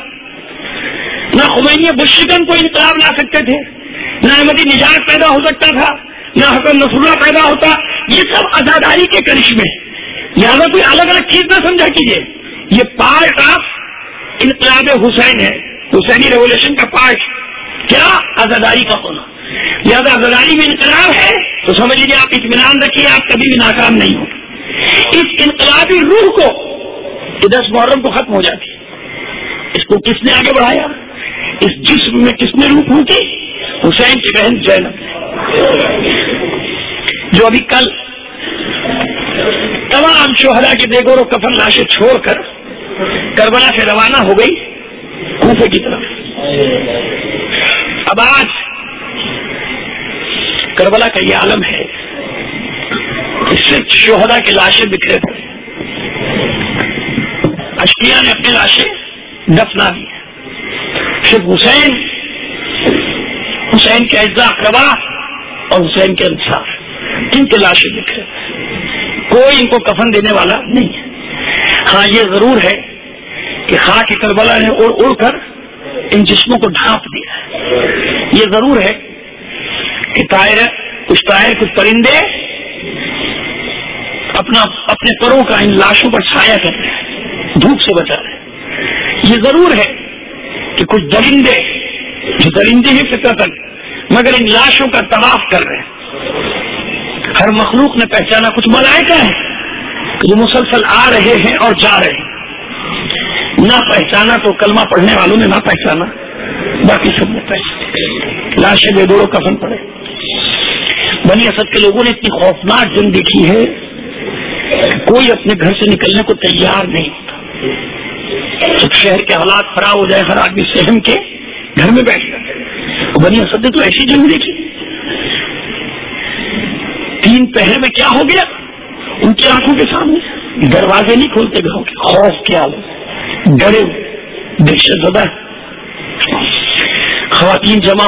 نہ خمینی بشکن کو انقلاب لا سکتے تھے, نہ احمدی نجات پیدا ہو سکتا تھا, نہ حسن نصر اللہ پیدا ہوتا. یہ سب ازاداری کے کرشمے. لہٰذا کوئی الگ الگ چیز نہ سمجھا کیجیے, یہ پارٹ آف انقلاب حسین ہے, حسینی ریولیوشن کا پارٹ. کیا ازاداری کا ہونا. لہٰذا ازاداری میں انقلاب ہے تو سمجھ لیجیے آپ اطمینان رکھیے, آپ کبھی بھی ناکام نہیں ہو. اس انقلابی روح کو دس محرم کو ختم ہو جاتی, اس کو کس نے آگے بڑھایا, اس جسم میں کس نے روح پھونکی, حسین کی بہن زینب, جو ابھی کل تمام شہداء کے دیگور و کفن لاشیں چھوڑ کر کربلا سے روانہ ہو گئی کوفے کی طرف. اب آج کربلا کا یہ عالم ہے, اس سے شہداء کی لاشیں بکھرے پڑے, اشقیاء نے اپنی لاشیں دفنا دی, صرف حسین حسین کے اعزاء اقربا اور حسین کے انصار ان کے لاشیں بکھرے, کوئی ان کو کفن دینے والا نہیں ہے. ہاں یہ ضرور ہے کہ خاک کربلا نے اڑ اڑ کر ان جسموں کو ڈھانپ دیا ہے. یہ ضرور ہے کہ طائر کچھ طائر کچھ پرندے اپنا اپنے پروں کا ان لاشوں پر چھایا کر رہے ہیں, دھوپ سے بچا رہے ہیں. یہ ضرور ہے کہ کچھ درندے جو درندے ہی فطرتاً مگر ان لاشوں کا طواف کر رہے ہیں. ہر مخلوق نے پہچانا, کچھ ملائکہ ہیں جو مسلسل آ رہے ہیں اور جا رہے ہیں. نہ پہچانا تو کلمہ پڑھنے والوں نے نہ پہچانا, باقی سب نے پہچانا. لاشیں بے دوڑوں کفن پڑے. بنی اسد کے لوگوں نے اتنی خوفناک جنگ دیکھی ہے کوئی اپنے گھر سے نکلنے کو تیار نہیں ہوتا. جب شہر کے حالات خراب ہو جائے ہر آدمی سہم کے گھر میں بیٹھ جاتا. بنی اسد نے تو ایسی جنگ دیکھی. تین پہر میں کیا ہو گیا ان کی آنکھوں کے سامنے, دروازے نہیں کھولتے گھروں کے, خوف کے حالت, ڈرے ہوئے, دہشت زدہ. خواتین جمع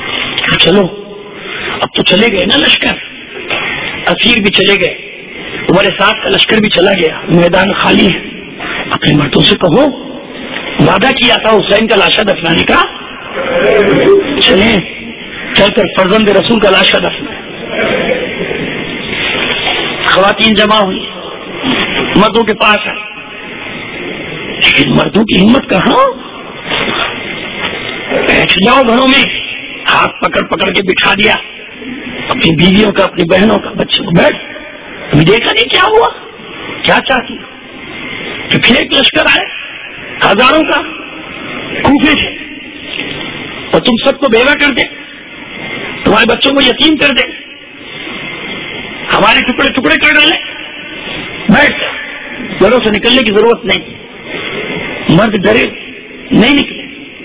ہوئی, چلو اب تو چلے گئے نا لشکر, اسیر بھی چلے گئے, تمہارے ساتھ کا لشکر بھی چلا گیا، میدان خالی ہے، اپنے مردوں سے کہو وعدہ کیا تھا حسین کا لاشا دفنانے کا، چلیں چل کر فرزند رسول کا لاشا دفنا۔ خواتین جمع ہوئی، مردوں کے پاس آئے، لیکن مردوں کی ہمت کہاں، بیٹھ جاؤ گھروں میں، ہاتھ پکڑ پکڑ کے بٹھا دیا اپنی بیویوں کا، اپنی بہنوں کا، بچوں کو، بیٹھ، ابھی دیکھا نہیں کیا ہوا، کیا چاہتی، تو پھر ایک لشکر آئے ہزاروں کا، کوفے سے، اور تم سب کو بیوہ کر دے، تمہارے بچوں کو یتیم کر دے، ہمارے ٹکڑے ٹکڑے کر ڈالے، بیٹھ، گھروں سے نکلنے کی ضرورت نہیں، مرد ڈرے نہیں نکلے،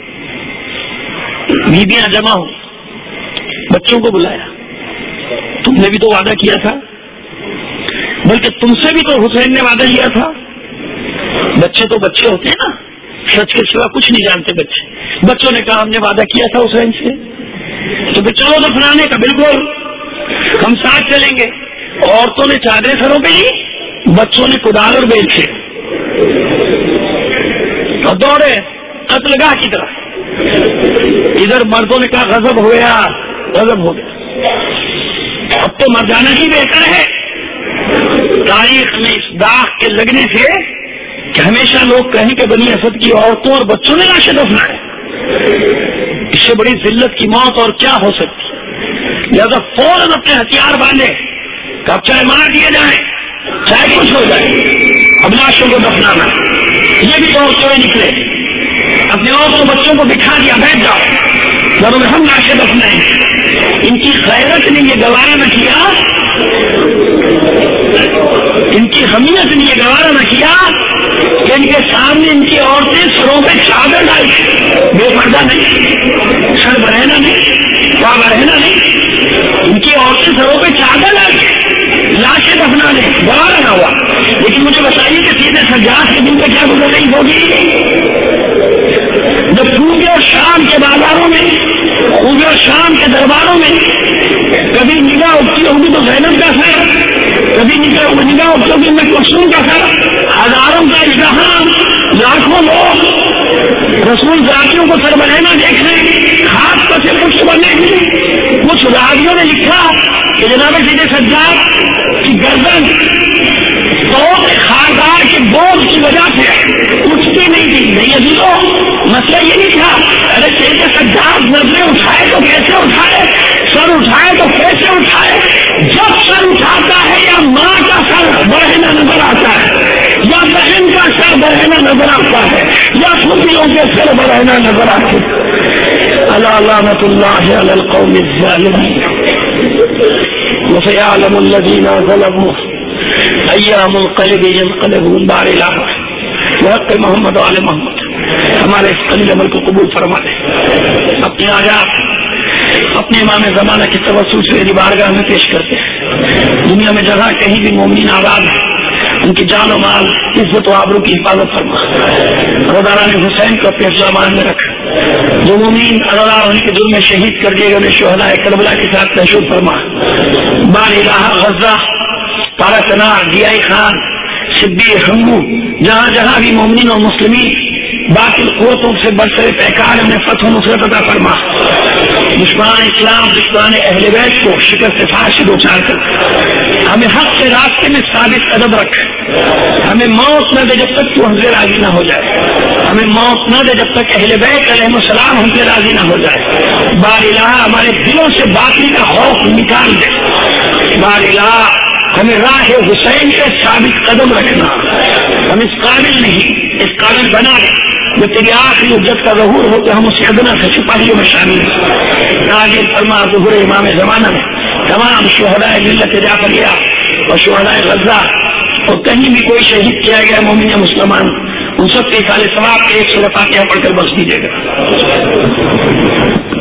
بیویاں جمع ہو، بچوں کو بلایا، تم نے بھی تو وعدہ کیا تھا، بلکہ تم سے بھی تو حسین نے وعدہ کیا تھا، بچے تو بچے ہوتے ہیں نا، سچ کے سوا کچھ نہیں جانتے بچے، بچوں نے کہا ہم نے وعدہ کیا تھا حسین سے، تو پھر چلو دفنانے کا، بالکل ہم ساتھ چلیں گے، عورتوں نے چادریں سروں پہ لی، بچوں نے کدال اور بیل سے اور دوڑے قتل گاہ کی طرف، ادھر مردوں نے کہا غضب ہو گیا، غضب ہو گیا، اب تو مر جانا ہی بہتر ہے، تاریخ میں اس داغ کے لگنے سے کہ ہمیشہ لوگ کہیں کہ بنی اسد کی عورتوں اور بچوں نے لاشیں دفنائے، اس سے بڑی ذلت کی موت اور کیا ہو سکتی، لہذا فوراً اپنے ہتھیار باندھے کہ اب چاہے مار دیے جائیں چاہے کچھ ہو جائے، اب لاشوں کو دفنانا، یہ بھی دوڑتے ہوئے نکلے، اپنے عورتوں بچوں کو بٹھا دیا، بیٹھ جاؤ گھروں میں ہم لاشیں دفنائیں، ان کی غیرت نے یہ گوارا نہ کیا، ان کی حمیت نے یہ گوارا نہ کیا کہ ان کے سامنے ان کی عورتیں سروں پہ چادر ڈالی، بے پردہ نہیں، سر برہنہ نہیں، پا برہنہ نہیں، ان کی عورتیں سروں پہ چادر ڈالی، لاشیں دفنا دیں، گوارا نہ ہوا۔ لیکن مجھے بتائیے کہ سیدھے سجاد کے دن پہ کیا گزر رہی ہوگی، جب خوبے اور شام کے بازاروں میں، خوبے اور شام کے درباروں میں کبھی نگاہ اٹھتی ہوگی تو زینب کا سر، کبھی نگاہ نگاہ اٹھتی ہوگی میں کلثوم کا سر، ہزاروں کا اجتحام، لاکھوں لوگ رسول ذاتیوں کو سر بنانا دیکھنے، خاص طور سے کچھ بنے، کچھ راویوں نے لکھا کہ جناب سیدھے سجاد کی گردن تو خاردار کے بوجھ کی وجہ سے اٹھتی نہیں تھی، نہیں عزیزو، مسئلہ یہ نہیں تھا، ارے سیدھے سجاد نظریں اٹھائے تو کیسے اٹھائے، سر اٹھائے تو کیسے اٹھائے، جب سر اٹھاتا ہے یا ماں کا سر برہنہ نظر آتا ہے، یا بہن کا سر برہنہ نظر آتا ہے، یا خوشیوں کے سر برہنہ نظر آتے ہیں۔ الا لعنۃ اللہ علی القوم الظالمین وسيعلم الذين ظلموا ایام القلب ينقلبون بار الہ وحق محمد و آل محمد، ہمارے اس قلیل عمل کو قبول فرما دے، اپنے آیات اپنے امام زمانہ کی توسل سے بارگاہ میں پیش کرتے ہیں، دنیا میں جگہ کہیں بھی مومنین آباد ہیں، ان کی جان و مال، عزت و آبرو کی حفاظت فرما، رضاء حسین کو اپنے امان میں رکھ، جو مومنین اللہ ہونے کے جرم میں شہید کر دیے گئے انہیں شہداء کربلا کے ساتھ محشور فرما، بار الہ غزہ، پارا چنار، ضیاء خان، صدیق ہنگو، جہاں جہاں بھی مومنین اور مسلمین باطل قوتوں سے برسر پیکار میں فتح و نصرت عطا فرما، دشمنان اسلام، دشمنان اہل بیت کو شکست فاش سے دوچار کر، ہمیں حق کے راستے میں ثابت قدم رکھ، ہمیں موت نہ دے جب تک تو ہم سے راضی نہ ہو جائے، ہمیں موت نہ دے جب تک اہل بیت علیہ السلام ہم سے راضی نہ ہو جائے، بار الہ ہمارے دلوں سے باطل کا خوف نکال دے، بار الہ ہمیں راہ حسین کے ثابت قدم رکھنا، ہم اس قابل نہیں، اس قابل بنا دے جو تیری آخری عزت کا ظہور ہو تو ہم اس ادنا سے سپاہیوں میں شامل ہیں، نازل فرما ظہور امام زمانہ میں تمام شہداء ملت جعفریہ اور شہداء غزہ اور کہیں بھی کوئی شہید کیا گیا مومن یا مسلمان، ان سب کے سال ثواب کے ایک سورہ فاتحہ پڑھ کر بخش دیجیے گا۔